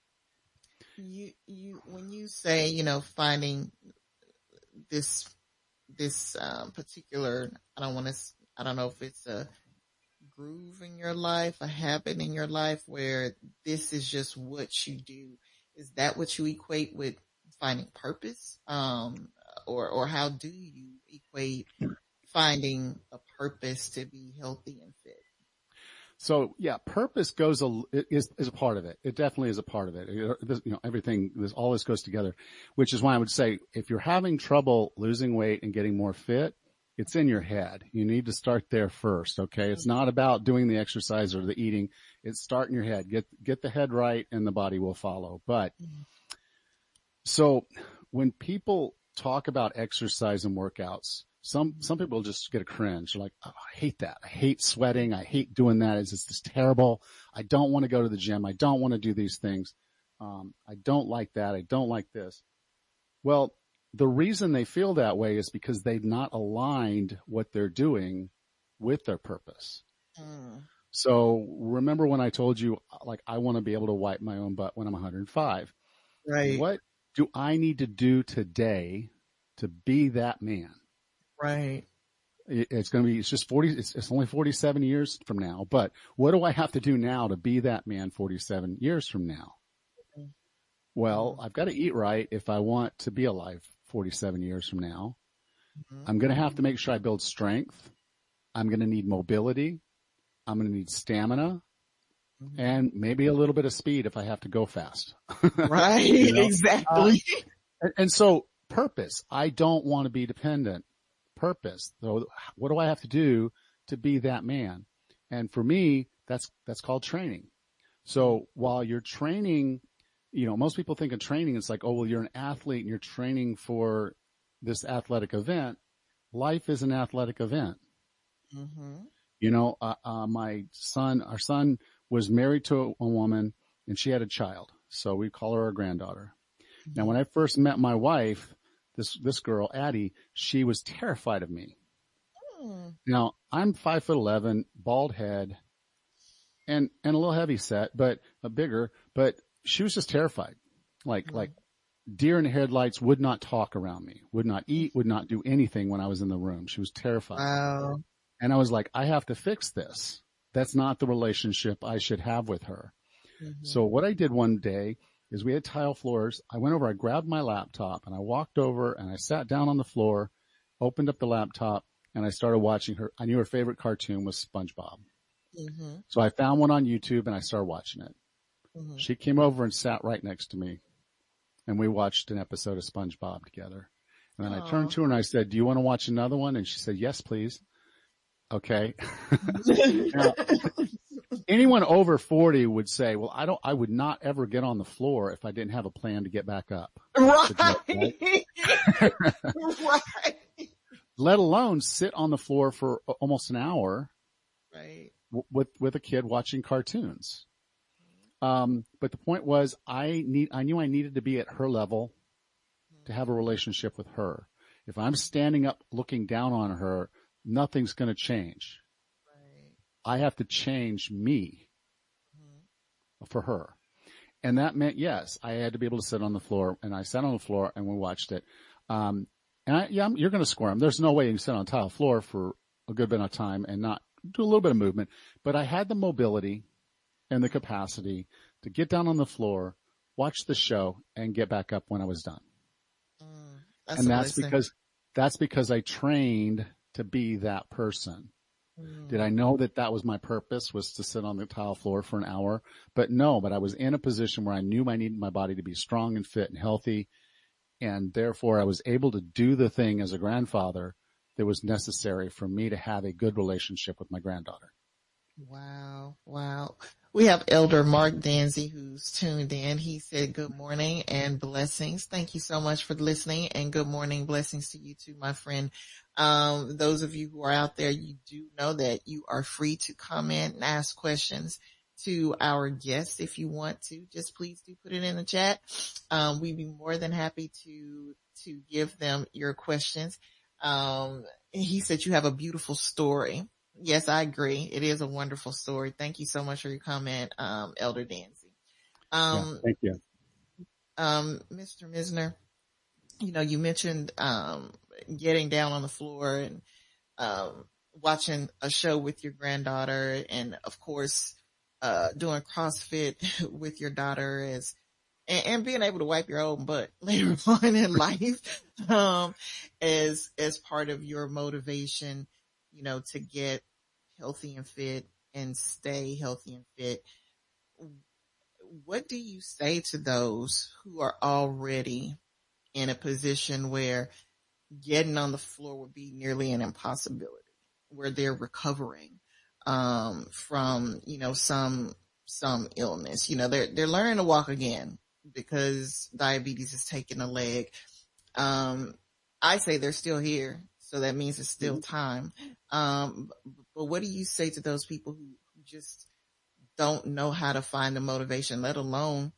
S2: You, you, when you say, you know, finding this, this, um, particular, I don't want to, I don't know if it's a groove in your life, a habit in your life where this is just what you do. Is that what you equate with finding purpose? Um, or, or how do you equate finding a purpose to be healthy and fit?
S3: So yeah, purpose goes a, is, is a part of it. It definitely is a part of it. it you know, everything, this, all this goes together, which is why I would say if you're having trouble losing weight and getting more fit, it's in your head. You need to start there first. Okay. It's not about doing the exercise or the eating. It's start in your head. Get, get the head right and the body will follow. But so when people talk about exercise and workouts, Some, some people just get a cringe. They're like, oh, I hate that. I hate sweating. I hate doing that. It's just it's terrible. I don't want to go to the gym. I don't want to do these things. Um, I don't like that. I don't like this. Well, the reason they feel that way is because they've not aligned what they're doing with their purpose. Mm. So remember when I told you, like, I want to be able to wipe my own butt when I'm one hundred five.
S2: Right.
S3: What do I need to do today to be that man?
S2: Right.
S3: It's going to be, it's just forty, it's, it's only forty-seven years from now, but what do I have to do now to be that man forty-seven years from now? Mm-hmm. Well, I've got to eat right if I want to be alive forty-seven years from now. Mm-hmm. I'm going to have to make sure I build strength. I'm going to need mobility. I'm going to need stamina mm-hmm. and maybe a little bit of speed if I have to go fast.
S2: Right. You know? Exactly.
S3: Uh, and, and so purpose, I don't want to be dependent. Purpose. So what do I have to do to be that man? And for me, that's, that's called training. So while you're training, you know, most people think of training, it's like, oh, well, you're an athlete and you're training for this athletic event. Life is an athletic event. Mm-hmm. You know, uh, uh, my son, our son was married to a, a woman and she had a child. So we call her our granddaughter. Mm-hmm. Now, when I first met my wife, This, this girl, Addie, she was terrified of me. Mm. Now, I'm five foot eleven, bald head, and, and a little heavy set, but a bigger, but she was just terrified. Like, mm. like deer in the headlights would not talk around me, would not eat, would not do anything when I was in the room. She was terrified.
S2: Wow.
S3: And I was like, I have to fix this. That's not the relationship I should have with her. Mm-hmm. So what I did one day is we had tile floors. I went over, I grabbed my laptop and I walked over and I sat down on the floor, opened up the laptop and I started watching her. I knew her favorite cartoon was SpongeBob. Mm-hmm. So I found one on YouTube and I started watching it. Mm-hmm. She came over and sat right next to me and we watched an episode of SpongeBob together. And then Aww. I turned to her and I said, do you want to watch another one? And she said, yes, please. Okay. Now, anyone over forty would say, well, I don't, I would not ever get on the floor if I didn't have a plan to get back up.
S2: Right. Right. Right.
S3: Let alone sit on the floor for almost an hour.
S2: Right.
S3: W- with, with a kid watching cartoons. Um, but the point was I need, I knew I needed to be at her level to have a relationship with her. If I'm standing up looking down on her, nothing's going to change. I have to change me mm-hmm. for her. And that meant, yes, I had to be able to sit on the floor and I sat on the floor and we watched it. Um, and I, yeah, you're going to squirm. There's no way you can sit on a tile floor for a good bit of time and not do a little bit of movement, but I had the mobility and the capacity to get down on the floor, watch the show and get back up when I was done. Mm, that's and that's amazing. because, that's because I trained to be that person. Did I know that that was my purpose, was to sit on the tile floor for an hour? But no, but I was in a position where I knew I needed my body to be strong and fit and healthy. And therefore I was able to do the thing as a grandfather that was necessary for me to have a good relationship with my granddaughter.
S2: Wow. Wow. We have Elder Mark Danzy who's tuned in. He said, good morning and blessings. Thank you so much for listening and good morning. Blessings to you too, my friend. Um, those of you who are out there, you do know that you are free to comment and ask questions to our guests if you want to. Just please do put it in the chat. Um, we'd be more than happy to, to give them your questions. Um, he said you have a beautiful story. Yes, I agree. It is a wonderful story. Thank you so much for your comment, um, Elder Dancy. Um,
S3: yeah, thank you.
S2: Um, Mister Misner, you know, you mentioned, um, getting down on the floor and, um, watching a show with your granddaughter and of course, uh, doing CrossFit with your daughter as, and, and being able to wipe your own butt later on in life, um, as, as part of your motivation, you know, to get healthy and fit and stay healthy and fit. What do you say to those who are already in a position where getting on the floor would be nearly an impossibility, where they're recovering, um, from, you know, some, some illness, you know, they're, they're learning to walk again because diabetes has taken a leg. Um, I say they're still here. So that means it's still time. Um, but what do you say to those people who, who just don't know how to find the motivation, let alone,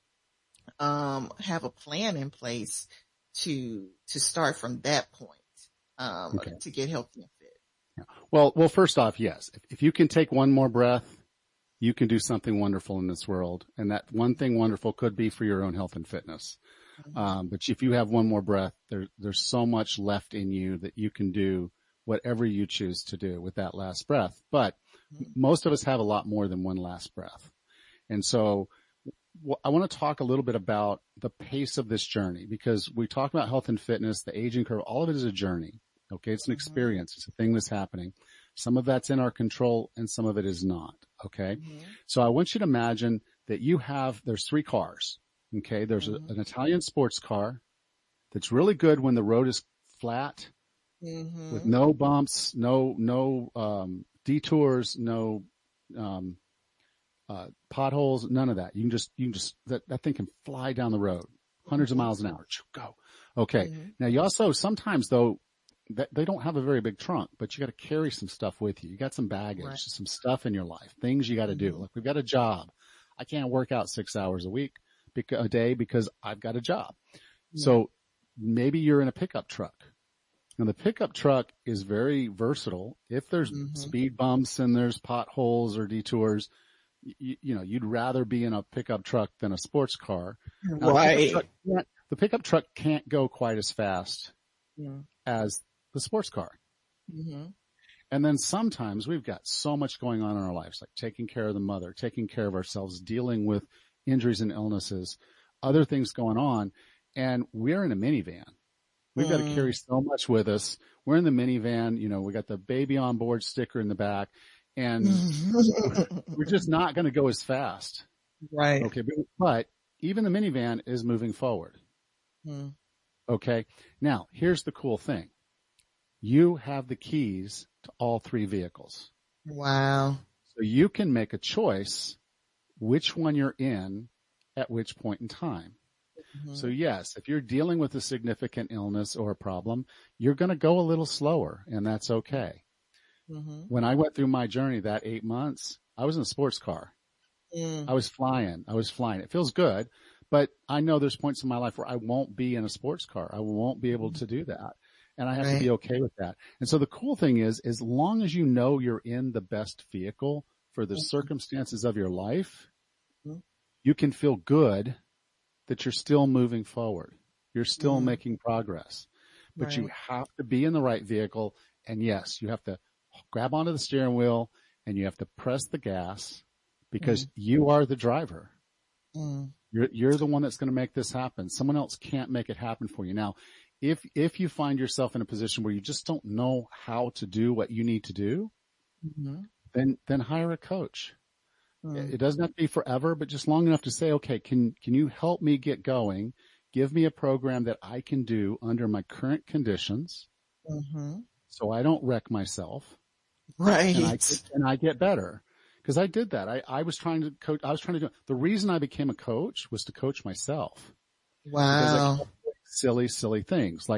S2: um, have a plan in place to, to start from that point, um, okay. to get healthy and fit?
S3: Yeah. Well, well, first off, yes, if, if you can take one more breath, you can do something wonderful in this world. And that one thing wonderful could be for your own health and fitness. Mm-hmm. Um, but if you have one more breath, there, there's so much left in you that you can do whatever you choose to do with that last breath. But mm-hmm. most of us have a lot more than one last breath. And so w- I want to talk a little bit about the pace of this journey, because we talk about health and fitness, the aging curve, all of it is a journey. Okay. It's an experience. It's a thing that's happening. Some of that's in our control and some of it is not. Okay. Mm-hmm. So I want you to imagine that you have, there's three cars. Okay. There's mm-hmm. a, an Italian sports car that's really good when the road is flat mm-hmm. with no bumps, no, no, um, detours, no, um, uh, potholes, none of that. You can just, you can just, that, that thing can fly down the road hundreds mm-hmm. of miles an hour. Go. Okay. Mm-hmm. Now you also, sometimes though, that they don't have a very big trunk, but you got to carry some stuff with you. You got some baggage, right. some stuff in your life, things you got to mm-hmm. do. Like we've got a job. I can't work out six hours a week, a day because I've got a job. Yeah. So maybe you're in a pickup truck. And the pickup truck is very versatile. If there's mm-hmm. speed bumps and there's potholes or detours, you, you know, you'd rather be in a pickup truck than a sports car.
S2: Right.
S3: The pickup truck, the pickup truck can't go quite as fast yeah. as the sports car. Mm-hmm. And then sometimes we've got so much going on in our lives, like taking care of the mother, taking care of ourselves, dealing with injuries and illnesses, other things going on. And we're in a minivan. We've mm. got to carry so much with us. We're in the minivan, you know, we got the baby on board sticker in the back, and we're just not going to go as fast.
S2: Right.
S3: Okay. But, but even the minivan is moving forward. Mm. Okay. Now here's the cool thing. You have the keys to all three vehicles.
S2: Wow.
S3: So you can make a choice which one you're in at which point in time. Mm-hmm. So yes, if you're dealing with a significant illness or a problem, you're going to go a little slower, and that's okay. Mm-hmm. When I went through my journey that eight months, I was in a sports car. Mm. I was flying. I was flying. It feels good, but I know there's points in my life where I won't be in a sports car. I won't be able to do that. And I have right. to be okay with that. And so the cool thing is, as long as you know you're in the best vehicle for the mm-hmm. circumstances of your life, mm-hmm. you can feel good that you're still moving forward. You're still mm-hmm. making progress, but right. you have to be in the right vehicle. And yes, you have to grab onto the steering wheel and you have to press the gas because mm-hmm. you are the driver. Mm-hmm. You're, you're the one that's going to make this happen. Someone else can't make it happen for you. Now, if, if you find yourself in a position where you just don't know how to do what you need to do, mm-hmm. then, then hire a coach. Mm. It doesn't have to be forever, but just long enough to say, okay, can, can you help me get going? Give me a program that I can do under my current conditions. Mm-hmm. So I don't wreck myself.
S2: Right.
S3: And I, and I get better. Cause I did that. I, I was trying to coach. I was trying to do, the reason I became a coach was to coach myself.
S2: Wow.
S3: Silly, silly things. Like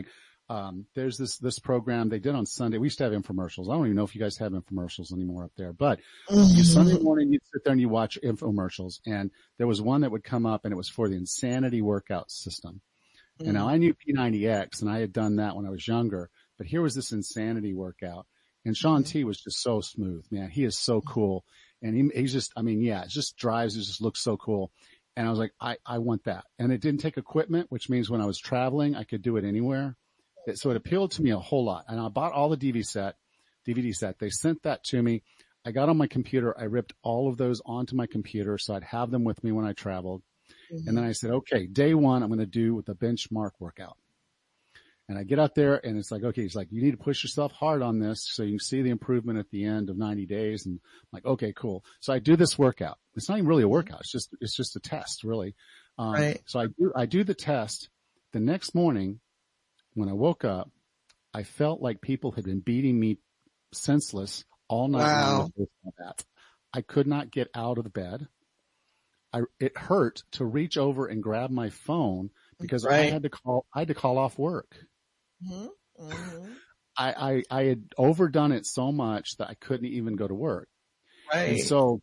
S3: Um, there's this, this program they did on Sunday. We used to have infomercials. I don't even know if you guys have infomercials anymore up there, but mm-hmm. Sunday morning you'd sit there and you watch infomercials, and there was one that would come up and it was for the Insanity workout system. Mm-hmm. And now I knew P ninety X and I had done that when I was younger, but here was this Insanity workout, and Shaun mm-hmm. T was just so smooth, man. He is so cool. And he, he's just, I mean, yeah, it just drives, it just looks so cool. And I was like, I, I want that. And it didn't take equipment, which means when I was traveling, I could do it anywhere. So it appealed to me a whole lot. And I bought all the D V D set, D V D set. They sent that to me. I got on my computer. I ripped all of those onto my computer so I'd have them with me when I traveled. Mm-hmm. And then I said, okay, day one, I'm going to do the benchmark workout. And I get out there and it's like, okay, it's like, you need to push yourself hard on this so you can see the improvement at the end of ninety days. And I'm like, okay, cool. So I do this workout. It's not even really a workout. It's just, it's just a test, really. Um, right. So I do, I do the test. The next morning, when I woke up, I felt like people had been beating me senseless all night
S2: wow.
S3: long. I could not get out of the bed. I, it hurt to reach over and grab my phone because right. I had to call, I had to call off work.
S2: Mm-hmm. Mm-hmm.
S3: I, I, I had overdone it so much that I couldn't even go to work.
S2: Right.
S3: And so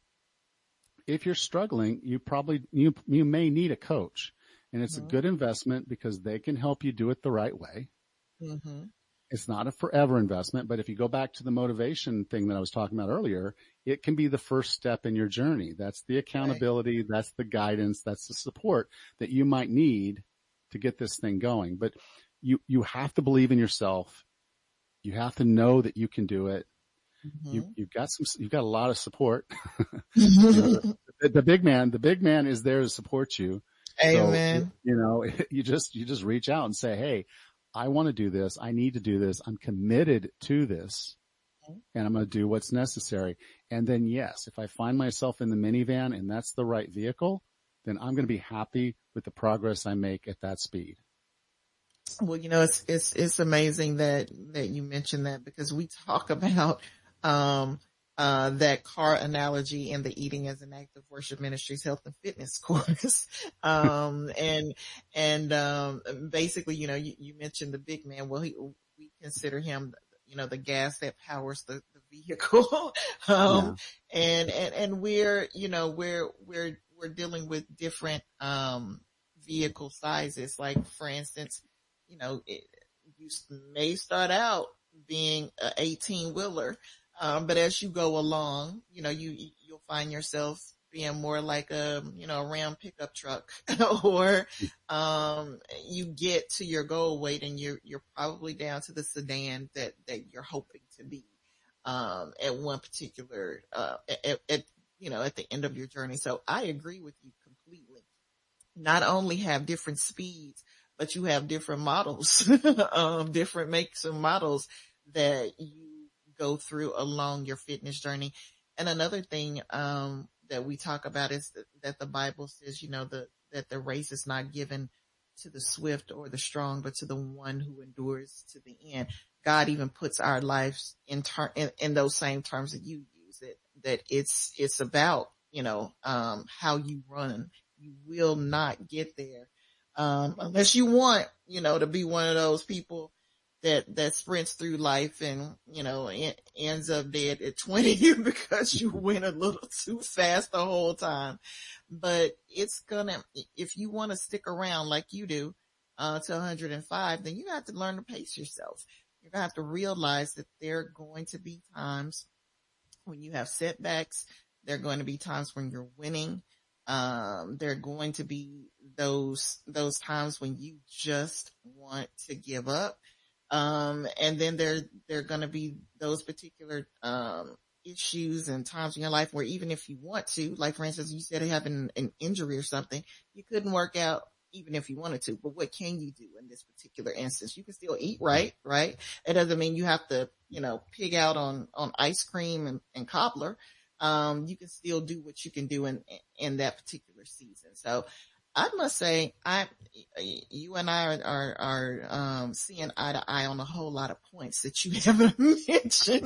S3: if you're struggling, you probably, you, you may need a coach. And it's mm-hmm. a good investment because they can help you do it the right way.
S2: Mm-hmm.
S3: It's not a forever investment, but if you go back to the motivation thing that I was talking about earlier, it can be the first step in your journey. That's the accountability. Right. That's the guidance. That's the support that you might need to get this thing going. But you, you have to believe in yourself. You have to know that you can do it. Mm-hmm. You, you've got some, you've got a lot of support. you know, the, the big man, the big man is there to support you.
S2: Amen.
S3: So, you know, you just, you just reach out and say, hey, I want to do this. I need to do this. I'm committed to this and I'm going to do what's necessary. And then yes, if I find myself in the minivan and that's the right vehicle, then I'm going to be happy with the progress I make at that speed.
S2: Well, you know, it's, it's, it's amazing that, that you mentioned that because we talk about, um, Uh, that car analogy in the Eating as an Active Worship Ministries health and fitness course. um, and, and, um, basically, you know, you, you mentioned the big man. Well, he, we consider him, you know, the gas that powers the, the vehicle. um, yeah. and, and, and we're, you know, we're, we're, we're dealing with different, um, vehicle sizes. Like, for instance, you know, it, you may start out being an eighteen wheeler. Um, but as you go along, you know, you, you'll find yourself being more like a, you know, a Ram pickup truck or, um, you get to your goal weight and you're, you're probably down to the sedan that, that you're hoping to be, um, at one particular, uh, at, at, you know, at the end of your journey. So I agree with you completely. Not only have different speeds, but you have different models, um, different makes and models that you go through along your fitness journey. And another thing, um, that we talk about is that, that the Bible says, you know, the, that the race is not given to the swift or the strong, but to the one who endures to the end. God even puts our lives in ter- in, in those same terms that you use it, that it's, it's about, you know, um, how you run. You will not get there, um, unless you want, you know, to be one of those people that, that sprints through life and, you know, en- ends up dead at twenty because you went a little too fast the whole time. But it's gonna, if you want to stick around like you do, uh, to one hundred five, then you have to learn to pace yourself. You're gonna have to realize that there are going to be times when you have setbacks. There are going to be times when you're winning. Um, there are going to be those, those times when you just want to give up. Um, and then there, there are going to be those particular, um, issues and times in your life where even if you want to, like for instance, you said having an injury or something, you couldn't work out even if you wanted to, but what can you do in this particular instance? You can still eat right, right? It doesn't mean you have to, you know, pig out on, on ice cream and, and cobbler. Um, you can still do what you can do in, in that particular season. So, I must say, I, you and I are, are, are, um, seeing eye to eye on a whole lot of points that you haven't mentioned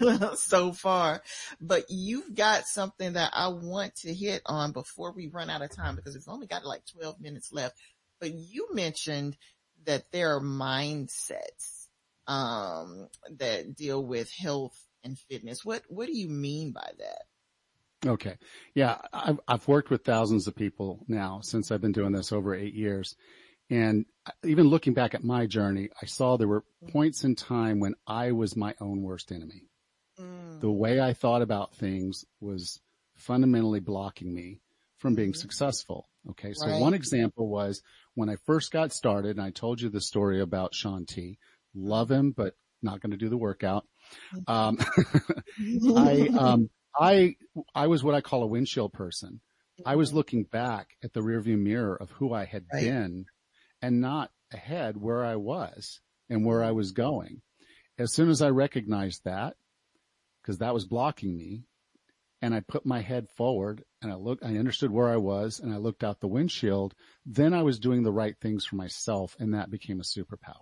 S2: so far, but you've got something that I want to hit on before we run out of time because we've only got like twelve minutes left. But you mentioned that there are mindsets, um, that deal with health and fitness. What, what do you mean by that?
S3: Okay. Yeah. I've, I've worked with thousands of people now since I've been doing this over eight years. And even looking back at my journey, I saw there were points in time when I was my own worst enemy. Mm. The way I thought about things was fundamentally blocking me from being mm-hmm. successful. Okay. So right. one example was when I first got started, and I told you the story about Shaun T. Love him, but not going to do the workout. Um, I, um, I, I was what I call a windshield person. Mm-hmm. I was looking back at the rearview mirror of who I had right. been and not ahead where I was and where I was going. As soon as I recognized that, because that was blocking me, and I put my head forward and I looked, I understood where I was and I looked out the windshield, then I was doing the right things for myself, and that became a superpower.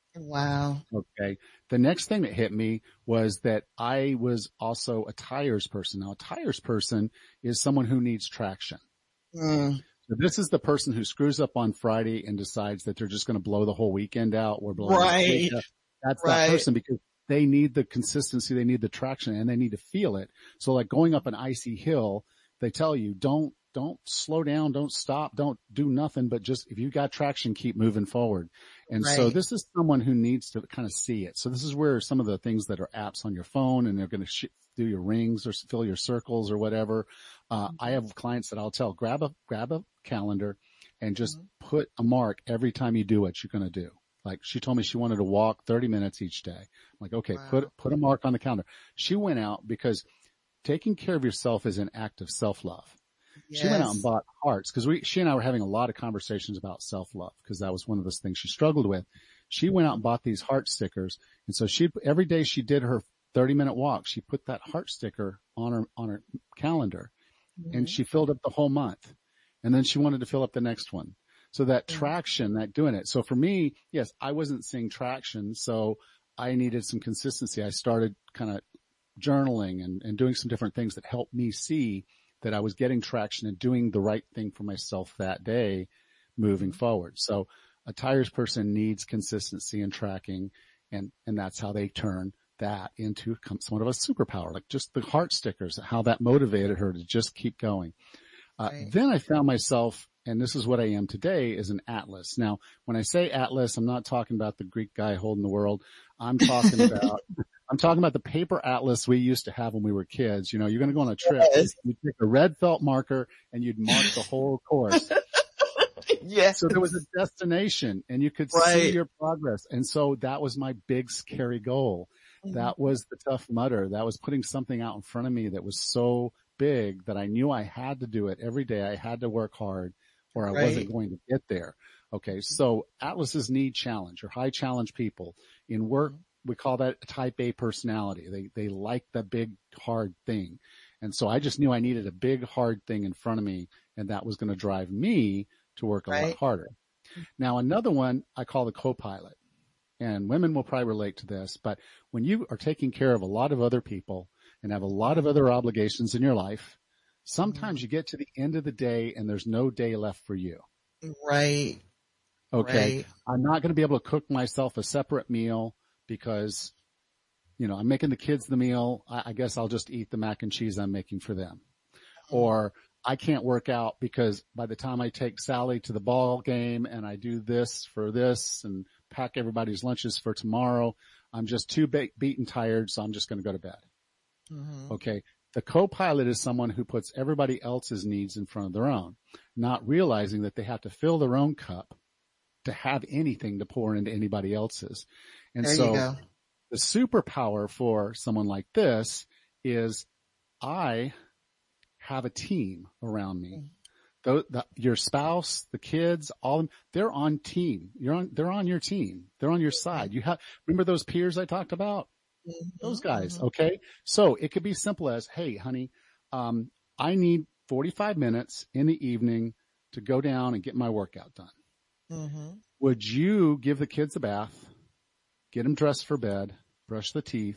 S2: Wow.
S3: Okay. The next thing that hit me was that I was also a tires person. Now, a tires person is someone who needs traction. Mm. So this is the person who screws up on Friday and decides that they're just going to blow the whole weekend out. Or blow
S2: right.
S3: That's
S2: right.
S3: that person, because they need the consistency, they need the traction, and they need to feel it. So like going up an icy hill, they tell you, don't, don't slow down, don't stop, don't do nothing, but just, if you got traction, keep moving forward. And right. so this is someone who needs to kind of see it. So this is where some of the things that are apps on your phone, and they're going to sh- do your rings or fill your circles or whatever. Uh, mm-hmm. I have clients that I'll tell, grab a, grab a calendar and just mm-hmm. put a mark every time you do what you're going to do. Like she told me she wanted to walk thirty minutes each day. I'm like, okay, wow. put, put a mark on the calendar. She went out because taking care of yourself is an act of self-love. Yes. She went out and bought hearts, because we, she and I were having a lot of conversations about self-love, because that was one of those things she struggled with. She went out and bought these heart stickers. And so she, every day she did her thirty minute walk, she put that heart sticker on her, on her calendar, mm-hmm. and she filled up the whole month. And then she wanted to fill up the next one. So that mm-hmm. traction, that doing it. So for me, yes, I wasn't seeing traction. So I needed some consistency. I started kind of journaling and, and doing some different things that helped me see that I was getting traction and doing the right thing for myself that day moving forward. So a tires person needs consistency and tracking, and, and that's how they turn that into somewhat of a superpower, like just the heart stickers, how that motivated her to just keep going. Uh, right. Then I found myself, and this is what I am today, is an atlas. Now, when I say atlas, I'm not talking about the Greek guy holding the world. I'm talking about, I'm talking about the paper atlas we used to have when we were kids. You know, you're going to go on a trip. Yes. You'd take a red felt marker and you'd mark the whole course.
S2: Yes.
S3: So there was a destination and you could right. see your progress. And so that was my big scary goal. Mm-hmm. That was the Tough Mudder. That was putting something out in front of me that was so big that I knew I had to do it every day. I had to work hard or I right. wasn't going to get there. Okay. So atlases need challenge, or high challenge people. In work, we call that a type A personality. They, they like the big hard thing. And so I just knew I needed a big hard thing in front of me, and that was going to drive me to work a right. lot harder. Now, another one I call the co-pilot, and women will probably relate to this, but when you are taking care of a lot of other people and have a lot of other obligations in your life, sometimes you get to the end of the day and there's no day left for you.
S2: Right.
S3: Okay.
S2: Right.
S3: I'm not going to be able to cook myself a separate meal because, you know, I'm making the kids the meal. I, I guess I'll just eat the mac and cheese I'm making for them. Mm-hmm. Or I can't work out because by the time I take Sally to the ball game and I do this for this and pack everybody's lunches for tomorrow, I'm just too be- beaten tired. So I'm just going to go to bed. Mm-hmm. Okay. The co-pilot is someone who puts everybody else's needs in front of their own, not realizing that they have to fill their own cup to have anything to pour into anybody else's. And
S2: there
S3: so
S2: you go.
S3: The superpower for someone like this is I have a team around me. The, the, your spouse, the kids, all of them, they're on team. You're on, they're on your team. They're on your side. You have, remember those peers I talked about? Mm-hmm. Those guys. Okay. So it could be simple as, hey, honey, um, I need forty-five minutes in the evening to go down and get my workout done. Mm-hmm. Would you give the kids a bath, get them dressed for bed, brush the teeth,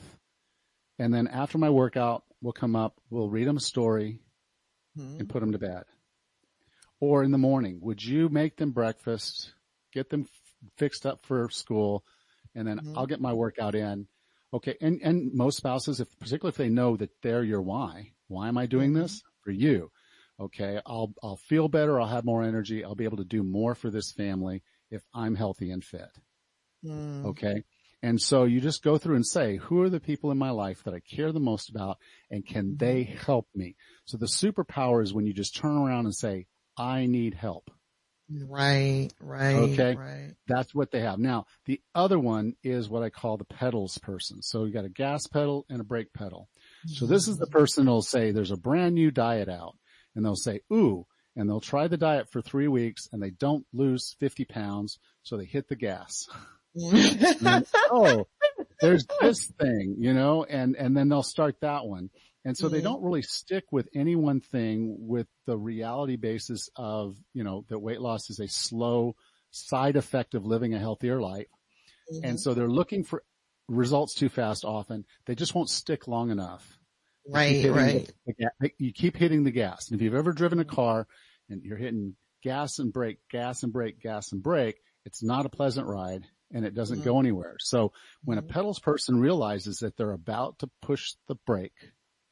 S3: and then after my workout, we'll come up, we'll read them a story mm-hmm. and put them to bed. Or in the morning, would you make them breakfast, get them fixed up for school, and then mm-hmm. I'll get my workout in. Okay. And, and most spouses, if particularly if they know that they're your why, why am I doing mm-hmm. this? For you. Okay. I'll, I'll feel better. I'll have more energy. I'll be able to do more for this family if I'm healthy and fit. Mm. Okay. And so you just go through and say, who are the people in my life that I care the most about, and can they help me? So the superpower is when you just turn around and say, I need help.
S2: Right, right.
S3: Okay.
S2: Right.
S3: That's what they have. Now, the other one is what I call the pedals person. So you got a gas pedal and a brake pedal. Mm-hmm. So this is the person who'll say there's a brand new diet out, and they'll say, ooh, and they'll try the diet for three weeks and they don't lose fifty pounds. So they hit the gas. then, oh, there's this thing, you know, and, and then they'll start that one. And so mm-hmm. they don't really stick with any one thing with the reality basis of, you know, that weight loss is a slow side effect of living a healthier life. Mm-hmm. And so they're looking for results too fast often. They just won't stick long enough.
S2: Right, right.
S3: The, the, you keep hitting the gas. And if you've ever driven a car and you're hitting gas and brake, gas and brake, gas and brake, it's not a pleasant ride, and it doesn't mm-hmm. go anywhere. So when mm-hmm. a pedals person realizes that they're about to push the brake,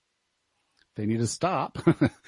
S3: they need to stop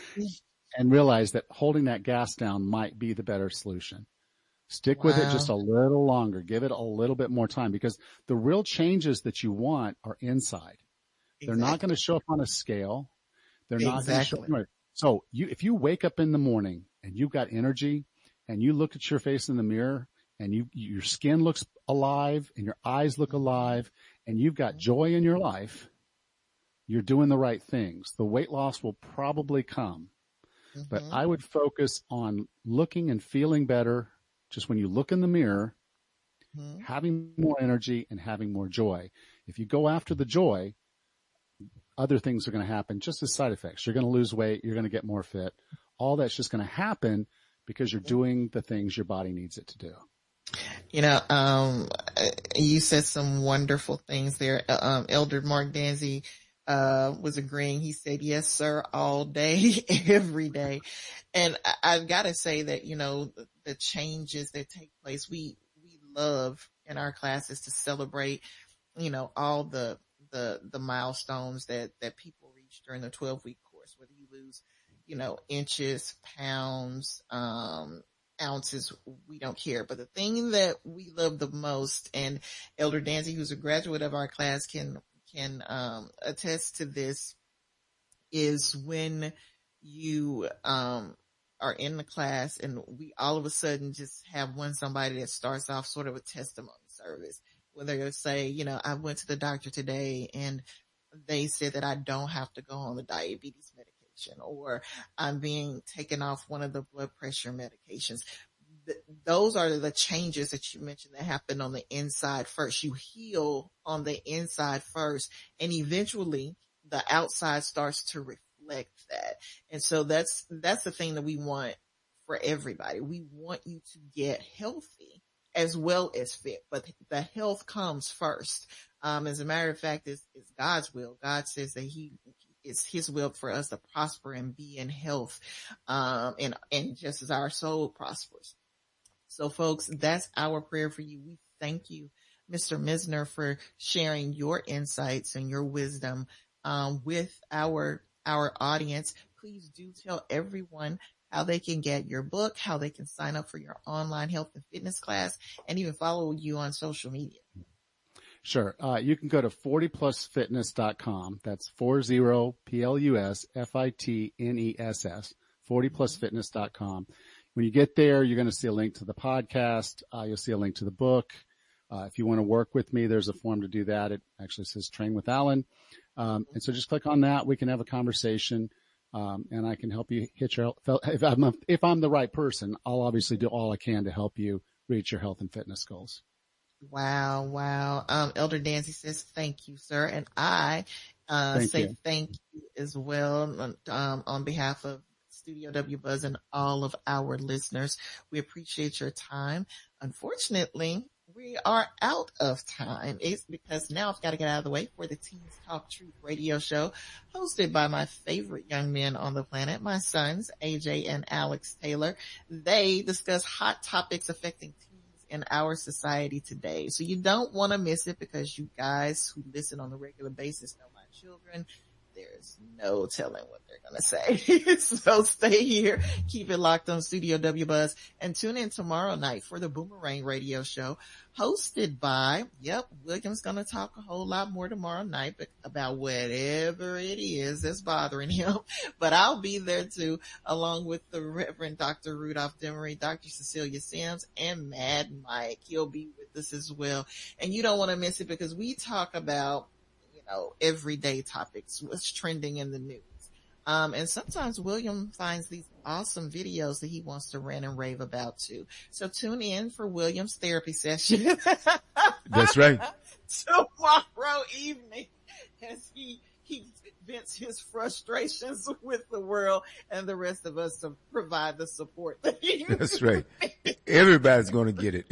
S3: and realize that holding that gas down might be the better solution. Stick wow. with it just a little longer. Give it a little bit more time, because the real changes that you want are inside. Exactly. They're not going to show up on a scale. They're not
S2: exactly.
S3: going to show up. So you, if you wake up in the morning and you've got energy and you look at your face in the mirror and you, your skin looks alive and your eyes look alive and you've got joy in your life, you're doing the right things. The weight loss will probably come, mm-hmm. but I would focus on looking and feeling better just when you look in the mirror, mm-hmm. having more energy and having more joy. If you go after the joy, other things are going to happen just as side effects. You're going to lose weight. You're going to get more fit. All that's just going to happen because you're doing the things your body needs it to do.
S2: You know, um, you said some wonderful things there. Um, Elder Mark Danzy, uh, was agreeing. He said, yes, sir, all day, every day. And I, I've got to say that, you know, the, the changes that take place, we, we love in our classes to celebrate, you know, all the, the, the milestones that, that people reach during the twelve week course, whether you lose, you know, inches, pounds, um, ounces, we don't care. But the thing that we love the most, and Elder Danzy, who's a graduate of our class, can, can, um, attest to this, is when you, um, are in the class and we all of a sudden just have one somebody that starts off sort of a testimony service. Whether they say, you know, I went to the doctor today and they said that I don't have to go on the diabetes medication, or I'm being taken off one of the blood pressure medications. Th- those are the changes that you mentioned that happen on the inside first. You heal on the inside first, and eventually the outside starts to reflect that. And so that's, that's the thing that we want for everybody. We want you to get healthy as well as fit, but the health comes first. Um, as a matter of fact, it's, it's God's will. God says that he, it's his will for us to prosper and be in health, um, and, and just as our soul prospers. So folks, that's our prayer for you. We thank you, Mister Misner, for sharing your insights and your wisdom, um, with our, our audience. Please do tell everyone how they can get your book, how they can sign up for your online health and fitness class, and even follow you on social media.
S3: Sure. Uh, you can go to forty plus fitness dot com. That's forty P L U S F I T N E S S, forty plus fitness dot com. When you get there, you're going to see a link to the podcast. Uh, you'll see a link to the book. Uh, if you want to work with me, there's a form to do that. It actually says Train with Alan. Um, and so just click on that. We can have a conversation. Um, and I can help you hit your, if I'm, a, if I'm the right person, I'll obviously do all I can to help you reach your health and fitness goals.
S2: Wow. Wow. Um, Elder Danzy says, thank you, sir. And I, uh, thank say you. Thank you as well, um, on behalf of Studio W Buzz and all of our listeners. We appreciate your time. Unfortunately, we are out of time. It's because now I've got to get out of the way for the Teens Talk Truth radio show, hosted by my favorite young men on the planet, my sons, A J and Alex Taylor. They discuss hot topics affecting teens in our society today. So you don't want to miss it, because you guys who listen on a regular basis know my children. There's no telling what they're going to say. So stay here, keep it locked on Studio W Buzz, and tune in tomorrow night for the Boomerang Radio Show, hosted by, yep, William's going to talk a whole lot more tomorrow night about whatever it is that's bothering him. But I'll be there too, along with the Reverend Doctor Rudolph Demery, Doctor Cecilia Sims, and Mad Mike. He'll be with us as well. And you don't want to miss it, because we talk about know, everyday topics, what's trending in the news. Um, and sometimes William finds these awesome videos that he wants to rant and rave about too. So tune in for William's therapy session.
S1: That's right.
S2: Tomorrow evening, as he, he vents his frustrations with the world, and the rest of us to provide the support that he
S1: That's right. Everybody's going to get it.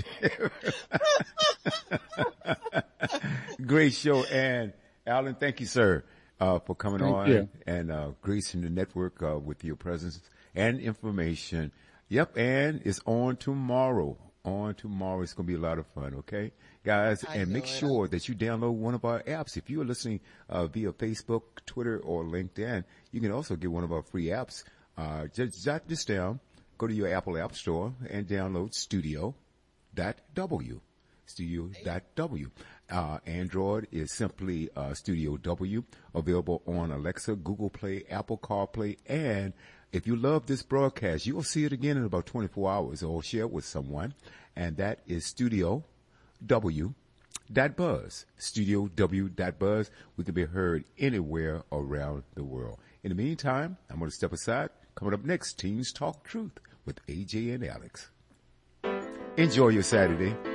S1: Great show. And Alan, thank you, sir, uh, for coming
S3: thank
S1: on
S3: you.
S1: and, uh, gracing the network, uh, with your presence and information. Yep. And it's on tomorrow. On tomorrow. It's going to be a lot of fun. Okay, guys.
S2: I
S1: and make
S2: it.
S1: sure that you download one of our apps. If you are listening, uh, via Facebook, Twitter, or LinkedIn, you can also get one of our free apps. Uh, just jot this down. Go to your Apple App Store and download Studio dot W. Studio dot W. Uh, Android is simply, uh, Studio W, available on Alexa, Google Play, Apple CarPlay, and if you love this broadcast, you will see it again in about twenty-four hours, or share it with someone, and that is Studio W dot Buzz. Studio W dot Buzz. We can be heard anywhere around the world. In the meantime, I'm going to step aside. Coming up next, Teens Talk Truth with A J and Alex. Enjoy your Saturday.